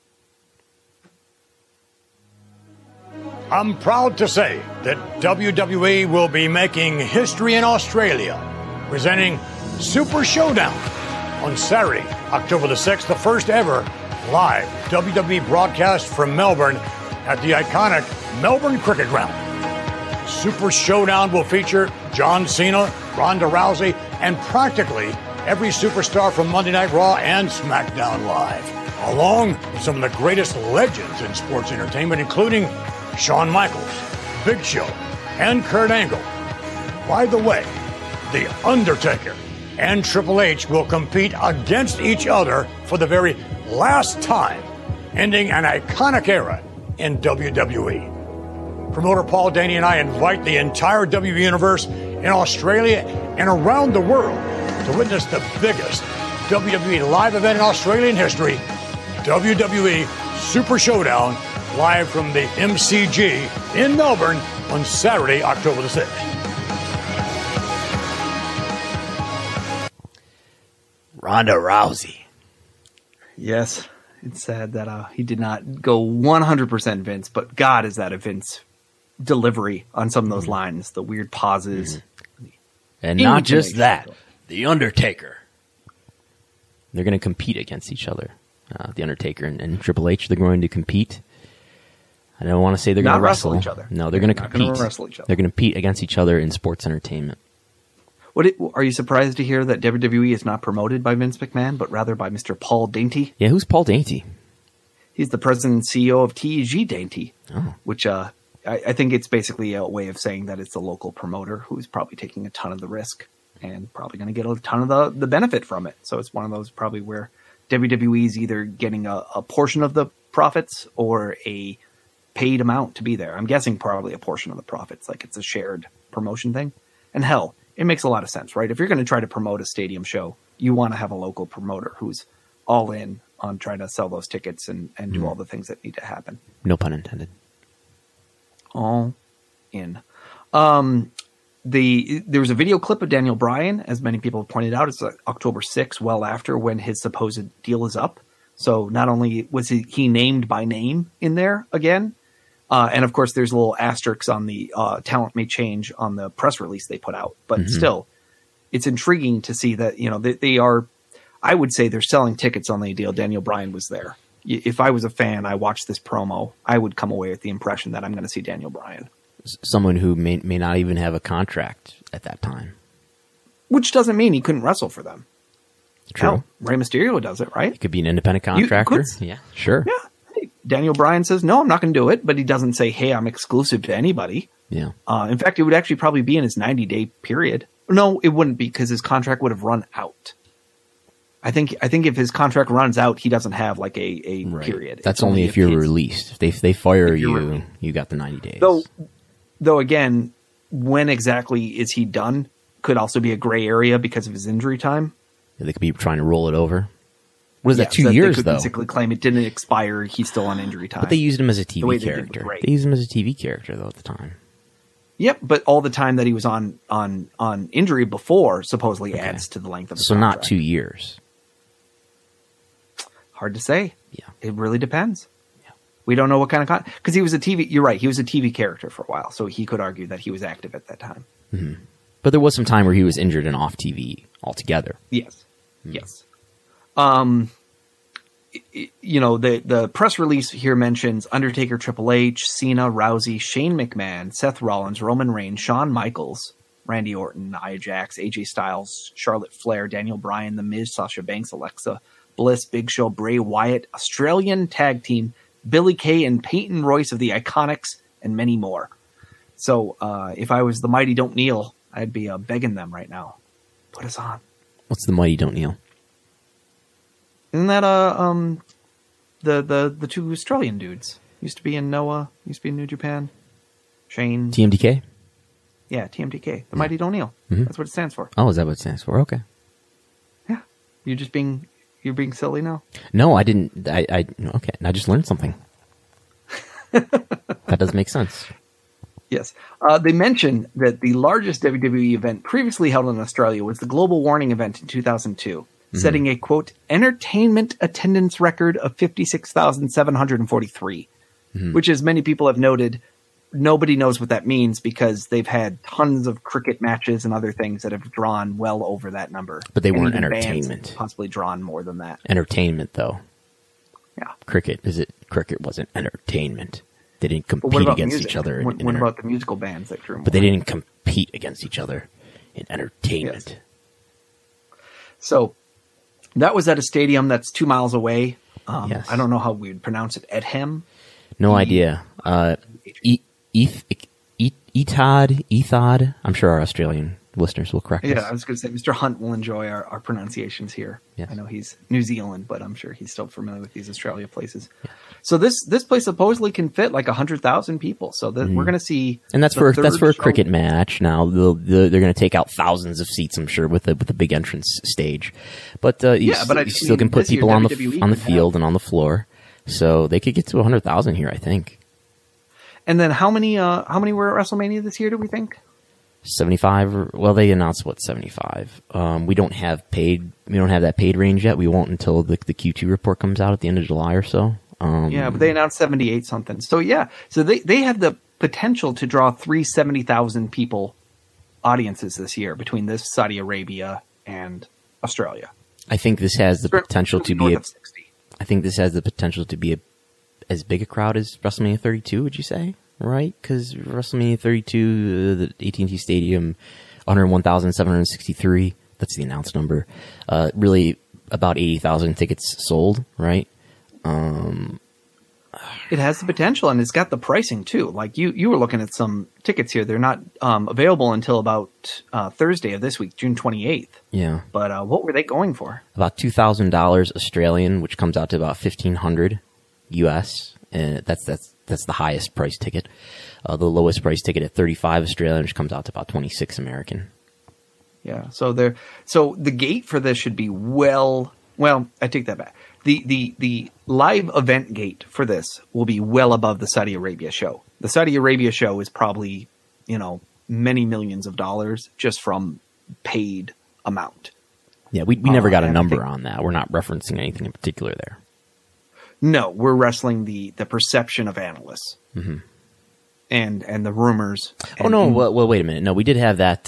I'm proud to say that WWE will be making history in Australia, presenting Super Showdown on Saturday, October the 6th, the first ever live WWE broadcast from Melbourne at the iconic Melbourne Cricket Ground. Super Showdown will feature John Cena, Ronda Rousey, and practically every superstar from Monday Night Raw and SmackDown Live, along with some of the greatest legends in sports entertainment, including Shawn Michaels, Big Show, and Kurt Angle. By the way, The Undertaker and Triple H will compete against each other for the very last time, ending an iconic era in WWE. Promoter Paul Daney and I invite the entire WWE universe in Australia and around the world to witness the biggest WWE live event in Australian history, WWE Super Showdown, live from the MCG in Melbourne on Saturday, October the 6th. Ronda Rousey. Yes, it's sad that he did not go 100% Vince, but God, is that a Vince delivery on some of those lines, the weird pauses. And not just that, The Undertaker. They're going to compete against each other. The Undertaker and Triple H, they're going to compete. I don't want to say they're going to wrestle each other. No, they're going to compete. Wrestle each other. They're going to compete against each other in sports entertainment. Are you surprised to hear that WWE is not promoted by Vince McMahon, but rather by Mr. Paul Dainty? Yeah, who's Paul Dainty? He's the president and CEO of TEG Dainty, Oh. which I think it's basically a way of saying that it's a local promoter who's probably taking a ton of the risk and probably going to get a ton of the benefit from it. So it's one of those probably where WWE is either getting a portion of the profits or a paid amount to be there. I'm guessing probably a portion of the profits, like it's a shared promotion thing. And hell, it makes a lot of sense, right? If you're going to try to promote a stadium show, you want to have a local promoter who's all in on trying to sell those tickets and do all the things that need to happen. No pun intended. All in. there was a video clip of Daniel Bryan, as many people have pointed out. It's October 6th, well after when his supposed deal is up. So not only was he named by name in there again, and of course there's little asterisks on the talent may change on the press release they put out. But still, it's intriguing to see that, they are, I would say they're selling tickets on the deal. Daniel Bryan was there. If I was a fan, I watched this promo, I would come away with the impression that I'm going to see Daniel Bryan. Someone who may not even have a contract at that time. Which doesn't mean he couldn't wrestle for them. True. Hell, Rey Mysterio does it, right? It could be an independent contractor. Yeah, sure. Yeah. Hey, Daniel Bryan says, no, I'm not going to do it. But he doesn't say, hey, I'm exclusive to anybody. Yeah. In fact, it would actually probably be in his 90-day period. No, it wouldn't be, because his contract would have run out. I think if his contract runs out, he doesn't have like a Right. period. That's It's only if you're it's- released. If they fire you're you, released. you got the 90 days. Though again, when exactly is he done could also be a gray area because of his injury time. They could be trying to roll it over. What is that, Yeah, 2 so years, they could though? basically claim it didn't expire. He's still on injury time. But they used him as a The way TV they did with character. Ray. They used him as a TV character, though, at the time. Yep, but all the time that he was on injury before supposedly adds to the length of his So not contract. 2 years. Hard to say. Yeah. It really depends. We don't know what kind of because he was a TV. You're right. He was a TV character for a while, so he could argue that he was active at that time. But there was some time where he was injured and off TV altogether. Yes. Yes. The press release here mentions Undertaker, Triple H, Cena, Rousey, Shane McMahon, Seth Rollins, Roman Reigns, Shawn Michaels, Randy Orton, Nia Jax, AJ Styles, Charlotte Flair, Daniel Bryan, The Miz, Sasha Banks, Alexa Bliss, Big Show, Bray Wyatt, Australian Tag Team, Billy Kay and Peyton Royce of the Iconics, and many more. So if I was the Mighty Don't Kneel, I'd be begging them right now. Put us on. What's the Mighty Don't Kneel? Isn't that the two Australian dudes? Used to be in Noah, used to be in New Japan. Shane. TMDK? Yeah, TMDK. The Mighty Don't Kneel. That's what it stands for. Oh, is that what it stands for? Okay. Yeah. You're being silly now? No, I didn't. Okay. I just learned something. That does make sense. Yes. They mentioned that the largest WWE event previously held in Australia was the Global Warning event in 2002, setting a, quote, entertainment attendance record of 56,743, which, as many people have noted, nobody knows what that means because they've had tons of cricket matches and other things that have drawn well over that number. But they And weren't even bands entertainment. have possibly drawn more than that. Entertainment, though. Yeah. Cricket wasn't entertainment. They didn't But what compete about against music? each other. What about the musical bands that drew more? But they didn't compete against each other in entertainment. Yes. So that was at a stadium that's 2 miles away. Yes. I don't know how we would pronounce it. Edhem. No idea. Ethod. I'm sure our Australian listeners will correct Yeah, us. I was going to say Mr. Hunt will enjoy our pronunciations here. Yes. I know he's New Zealand, but I'm sure he's still familiar with these Australia places. Yeah. So this place supposedly can fit like 100,000 people. So we're going to see, And that's the for third a show. cricket match. Now they're going to take out thousands of seats, I'm sure, with the big entrance stage. But you still can put people on the field and on the floor, so they could get to 100,000 here, I think. And then how many were at WrestleMania this year? Do we think 75? Well, they announced 75. We don't have that paid range yet. We won't until the Q2 report comes out at the end of July or so. Yeah, but they announced 78 something. So yeah, so they have the potential to draw 370,000 people audiences this year between this Saudi Arabia and Australia. I think this has the potential to be North of 60. I think this has the potential to be as big a crowd as WrestleMania 32. Would you say? Right? Because WrestleMania 32, the AT&T Stadium, 101,763. That's the announced number. Really, about 80,000 tickets sold. Right? It has the potential, and it's got the pricing too. Like you were looking at some tickets here; they're not available until about Thursday of this week, June 28th. Yeah. But what were they going for? About $2,000 Australian, which comes out to about $1,500 US, and that's the highest price ticket. The lowest price ticket at $35 Australian, which comes out to about $26 American. Yeah. So the gate for this should be well. I take that back. The live event gate for this will be well above the Saudi Arabia show. The Saudi Arabia show is probably, many millions of dollars just from paid amount. Yeah, we never got a and I number think- on that. We're not referencing anything in particular there. No, we're wrestling the perception of analysts and the rumors. Oh no! Well, wait a minute. No, we did have that.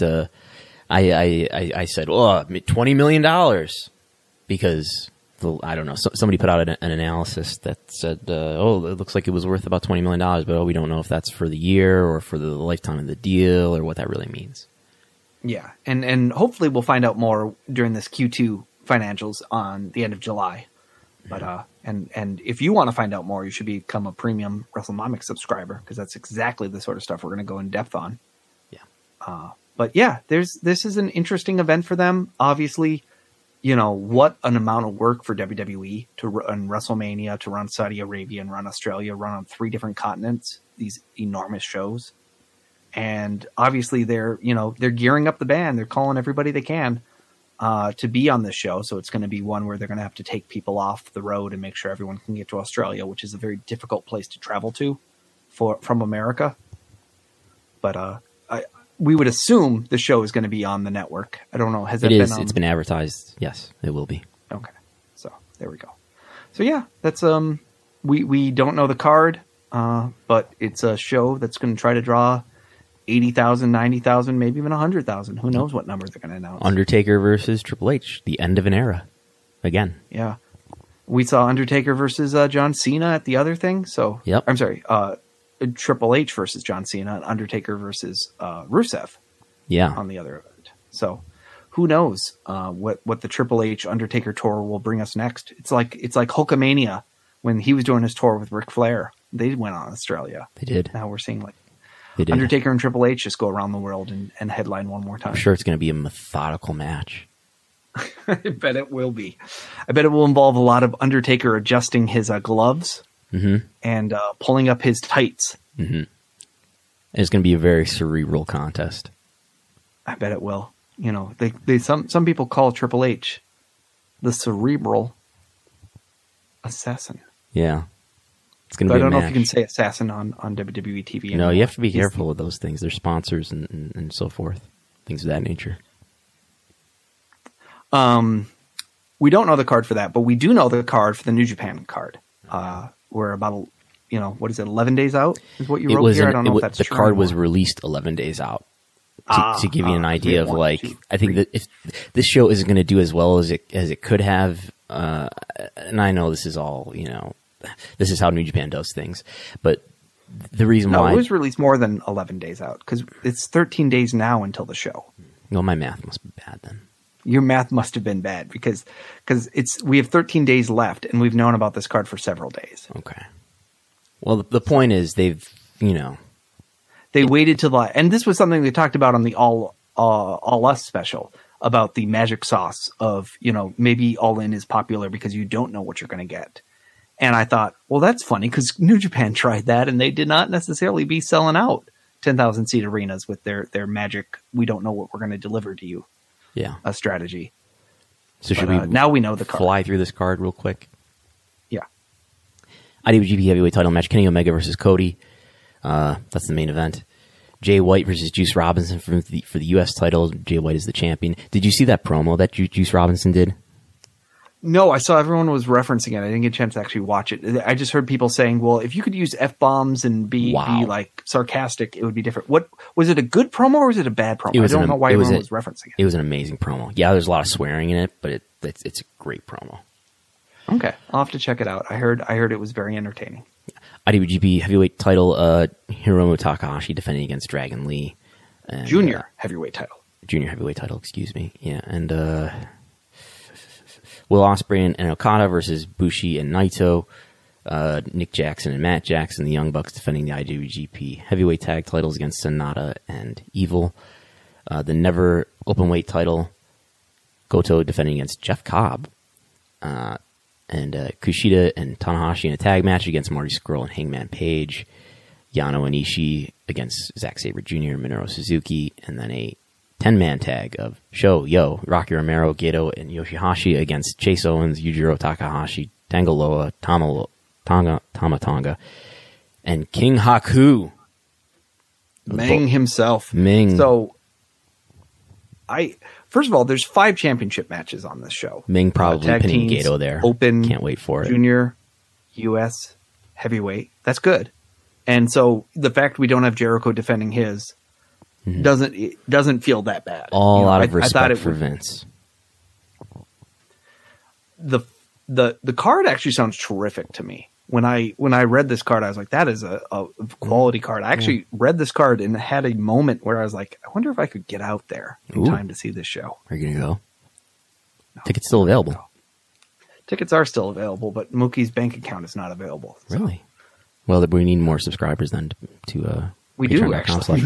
I said, $20 million because I don't know. Somebody put out an analysis that said, it looks like it was worth about $20 million, but we don't know if that's for the year or for the lifetime of the deal or what that really means. Yeah, and hopefully we'll find out more during this Q2 financials on the end of July. But and if you want to find out more, you should become a premium WrestleNomics subscriber because that's exactly the sort of stuff we're going to go in depth on. Yeah. But yeah, this is an interesting event for them. Obviously, what an amount of work for WWE to run WrestleMania, to run Saudi Arabia and run Australia, run on 3 different continents, these enormous shows. And obviously they're gearing up the band. They're calling everybody they can to be on this show. So it's going to be one where they're going to have to take people off the road and make sure everyone can get to Australia, which is a very difficult place to travel to from America. But we would assume the show is going to be on the network. I don't know. Has it been on? It's been advertised. Yes, it will be. Okay. So there we go. So yeah, that's we don't know the card, but it's a show that's going to try to draw 80,000, 90,000, maybe even 100,000. Who knows what number they're going to announce? Undertaker versus Triple H, the end of an era. Again. Yeah. We saw Undertaker versus John Cena at the other thing. So Yep. I'm sorry, Triple H versus John Cena and Undertaker versus Rusev Yeah. on the other event. So who knows what the Triple H Undertaker tour will bring us next? It's like Hulkamania when he was doing his tour with Ric Flair. They went on Australia. They did. Now we're seeing They did. Undertaker and Triple H just go around the world and headline one more time. I'm sure it's going to be a methodical match. I bet it will be. I bet it will involve a lot of Undertaker adjusting his gloves and pulling up his tights. Mm-hmm. It's going to be a very cerebral contest. I bet it will. Some people call Triple H the cerebral assassin. Yeah. It's going to But be I don't a know match. if you can say assassin on WWE TV. No, anymore. you have to be careful with those things. They're sponsors and so forth. Things of that nature. We don't know the card for that, but we do know the card for the New Japan card. We're about, 11 days out is what you wrote here? I don't know if that's the true card was anymore. released 11 days out. To give you an idea of 1, 2, I think that if this show isn't going to do as well as it could have, and I know this is all, this is how New Japan does things, but the reason why it was released more than 11 days out because it's 13 days now until the show. Well, my math must be bad then. Your math must have been bad because we have 13 days left and we've known about this card for several days. Okay. Well, the point is they've, They waited till and this was something they talked about on the All Us special about the magic sauce of, maybe All In is popular because you don't know what you're going to get. And I thought, well, that's funny because New Japan tried that and they did not necessarily be selling out 10,000 seat arenas with their magic. We don't know what we're going to deliver to you. Yeah. A strategy. So should we now we know the card. fly through this card real quick? Yeah. IWGP Heavyweight Title match: Kenny Omega versus Cody. That's the main event. Jay White versus Juice Robinson for the U.S. title. Jay White is the champion. Did you see that promo that Juice Robinson did? No, I saw everyone was referencing it. I didn't get a chance to actually watch it. I just heard people saying, well, if you could use F-bombs and be like sarcastic, it would be different. What was it, a good promo or was it a bad promo? I don't know why everyone was referencing it. It was an amazing promo. Yeah, there's a lot of swearing in it, but it's a great promo. Okay, I'll have to check it out. I heard it was very entertaining. IWGP Heavyweight Title, Hiromu Takahashi defending against Dragon Lee. And, Junior Heavyweight Title. Junior Heavyweight Title, excuse me. Yeah, and Will Ospreay and Okada versus Bushi and Naito. Nick Jackson and Matt Jackson, the Young Bucks, defending the IWGP Heavyweight Tag titles against Sonata and Evil. The Never Openweight title, Goto defending against Jeff Cobb. And Kushida and Tanahashi in a tag match against Marty Scurll and Hangman Page. Yano and Ishii against Zack Sabre Jr. and Minoru Suzuki. And then a 10-man tag of Sho, Yo, Rocky Romero, Gedo, and Yoshihashi against Chase Owens, Yujiro Takahashi, Tangaloa, Tama Tonga, and King Haku. Meng himself. Meng. So, first of all, there's 5 championship matches on this show. Meng probably Tag pinning teams, Gato there. Open, Can't wait for it. Junior, U.S., heavyweight. That's good. And so the fact we don't have Jericho defending his doesn't feel that bad. All out of I thought respect for Vince. The card actually sounds terrific to me. When I read this card, I was like, that is a quality card. I actually read this card and had a moment where I was like, I wonder if I could get out there in time to see this show. Are you going to go? No, tickets still available. No. Tickets are still available, but Mookie's bank account is not available. So. Really? Well, we need more subscribers then to we do actually.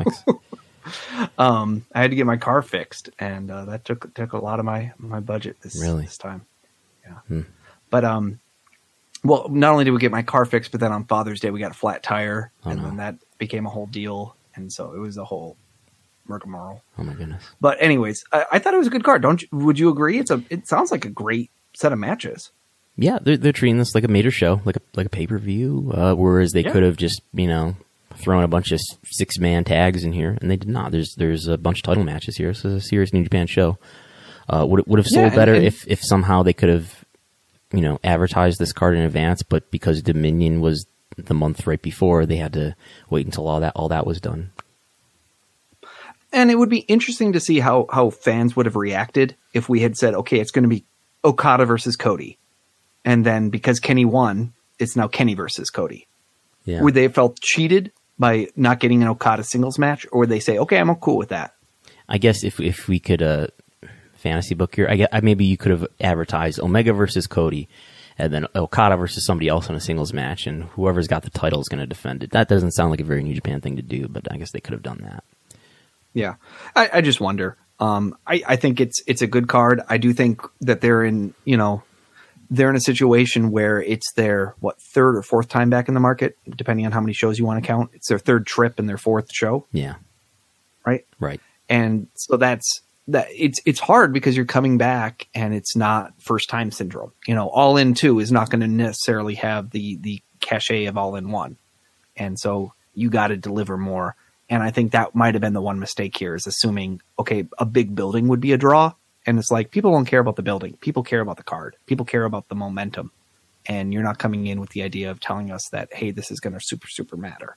I had to get my car fixed, and that took a lot of my budget this time. Yeah, but well, not only did we get my car fixed, but then on Father's Day we got a flat tire, then that became a whole deal, and so it was a whole rigmarole. Oh my goodness! But anyways, I thought it was a good card. Would you agree? It sounds like a great set of matches. Yeah, they're treating this like a major show, like a pay-per-view, whereas they could have just thrown a bunch of 6-man tags in here, and they did not. There's a bunch of title matches here. So it's a serious New Japan show. Would have sold better if somehow they could have advertised this card in advance, but because Dominion was the month right before, they had to wait until all that was done. And it would be interesting to see how fans would have reacted if we had said, okay, it's going to be Okada versus Cody. And then because Kenny won, it's now Kenny versus Cody. Yeah. Would they have felt cheated by not getting an Okada singles match? Or would they say, okay, I'm cool with that? I guess if we could fantasy book here, maybe you could have advertised Omega versus Cody and then Okada versus somebody else in a singles match, and whoever's got the title is going to defend it. That doesn't sound like a very New Japan thing to do, but I guess they could have done that. Yeah. I just wonder. I think it's a good card. I do think that they're in a situation where it's their, third or fourth time back in the market, depending on how many shows you want to count. It's their third trip and their fourth show. Yeah. Right? Right. And so it's hard because you're coming back and it's not first time syndrome. All In 2 is not going to necessarily have the cachet of All In 1. And so you got to deliver more. And I think that might have been the one mistake here, is assuming, okay, a big building would be a draw. And it's like, people don't care about the building. People care about the card. People care about the momentum. And you're not coming in with the idea of telling us that, hey, this is going to super, super matter.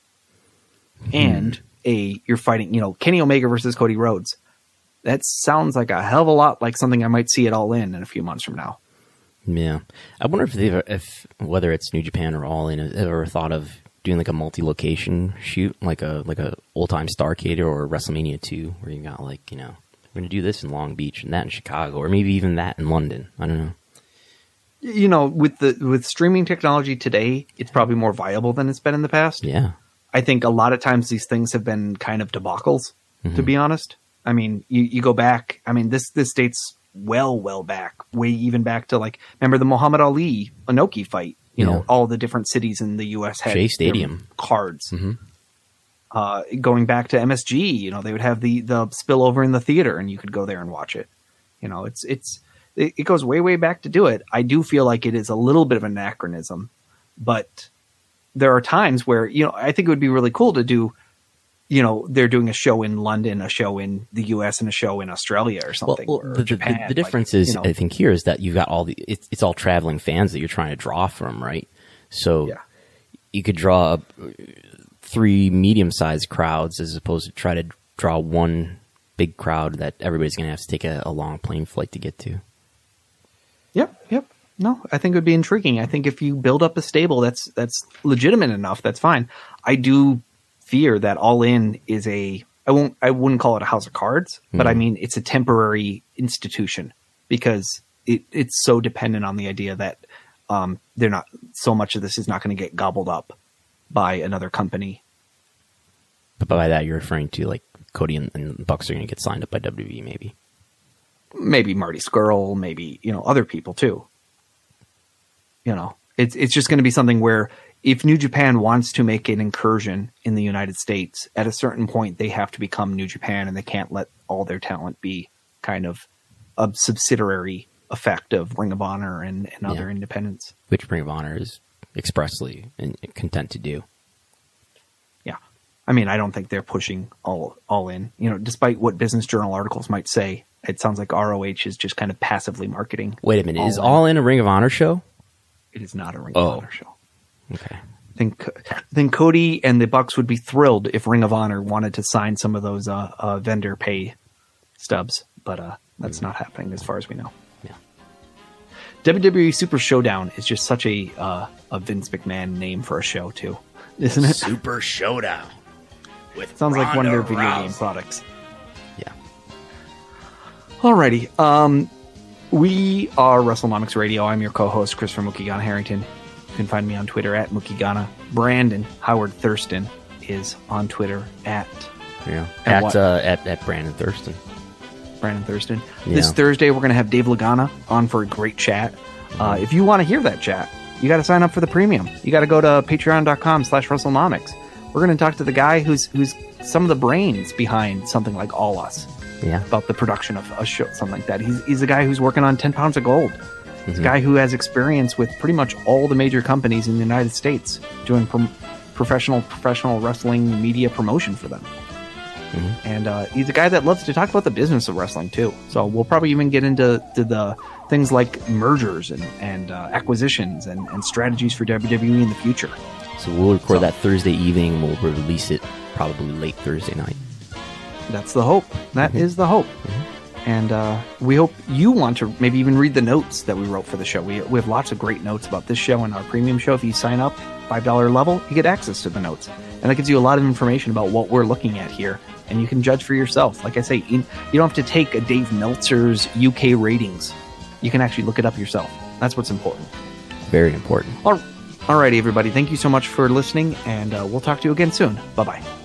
And you're fighting, Kenny Omega versus Cody Rhodes. That sounds like a hell of a lot like something I might see at All In a few months from now. Yeah. I wonder if whether it's New Japan or All In, have ever thought of doing like a multi-location shoot, like a old-time Starrcade or WrestleMania 2, where you got we're going to do this in Long Beach and that in Chicago, or maybe even that in London. I don't know. With streaming technology today, it's probably more viable than it's been in the past. Yeah. I think a lot of times these things have been kind of debacles, to be honest. I mean, you go back. I mean, this dates well back, way even back to remember the Muhammad Ali Inoki fight? All the different cities in the U.S. had Shea Stadium cards. Going back to MSG, they would have the spillover in the theater, and you could go there and watch it. It goes way back to do it. I do feel like it is a little bit of an anachronism, but there are times where I think it would be really cool to do. They're doing a show in London, a show in the U.S., and a show in Australia or something. Well, or Japan. The difference is, I think, here is that you've got it's all traveling fans that you're trying to draw from, right? So you could draw 3 medium-sized crowds as opposed to try to draw one big crowd that everybody's going to have to take a long plane flight to get to. Yep. No, I think it would be intriguing. I think if you build up a stable that's legitimate enough, that's fine. I do fear that All In is I wouldn't call it a house of cards, but I mean, it's a temporary institution because it's so dependent on the idea that they're not, so much of this is not going to get gobbled up by another company. But by that, you're referring to Cody and Bucks are going to get signed up by WWE, maybe Marty Scurll, maybe, other people too. It's just going to be something where if New Japan wants to make an incursion in the United States, at a certain point, they have to become New Japan, and they can't let all their talent be kind of a subsidiary effect of Ring of Honor and other independents. Which Ring of Honor is expressly content to do. Yeah. I mean, I don't think they're pushing all in. You know, despite what Business Journal articles might say, it sounds like ROH is just kind of passively marketing. Wait a minute. Is All In a Ring of Honor show? It is not a Ring of Honor show. Okay. I think Cody and the Bucks would be thrilled if Ring of Honor wanted to sign some of those vendor pay stubs, but that's not happening as far as we know. Yeah. WWE Super Showdown is just such a Vince McMahon name for a show too, isn't it? Super Showdown. With Sounds like one of their Ronda video Rousey. game products. Yeah. Alrighty. We are WrestleNomics Radio. I'm your co-host, Christopher Mukigana Harrington. You can find me on Twitter at Mukigana. Brandon Howard Thurston is on Twitter at Brandon Thurston. Brandon Thurston. Yeah. This Thursday, we're going to have Dave Lagana on for a great chat. If you want to hear that chat, you got to sign up for the premium. You got to go to patreon.com/WrestleNomics. We're going to talk to the guy who's some of the brains behind something like All Us. Yeah. About the production of a show, something like that. He's the guy who's working on 10 Pounds of Gold. He's a guy who has experience with pretty much all the major companies in the United States doing professional wrestling media promotion for them. And he's a guy that loves to talk about the business of wrestling too. So we'll probably even get into the things like mergers and acquisitions and strategies for WWE in the future. So we'll record that Thursday evening. We'll release it probably late Thursday night. That's the hope. That is the hope. And we hope you want to maybe even read the notes that we wrote for the show. We have lots of great notes about this show and our premium show. If you sign up, $5 level, you get access to the notes. And that gives you a lot of information about what we're looking at here. And you can judge for yourself. Like I say, you don't have to take a Dave Meltzer's UK ratings. You can actually look it up yourself. That's what's important. Very important. All righty, everybody. Thank you so much for listening. And we'll talk to you again soon. Bye-bye.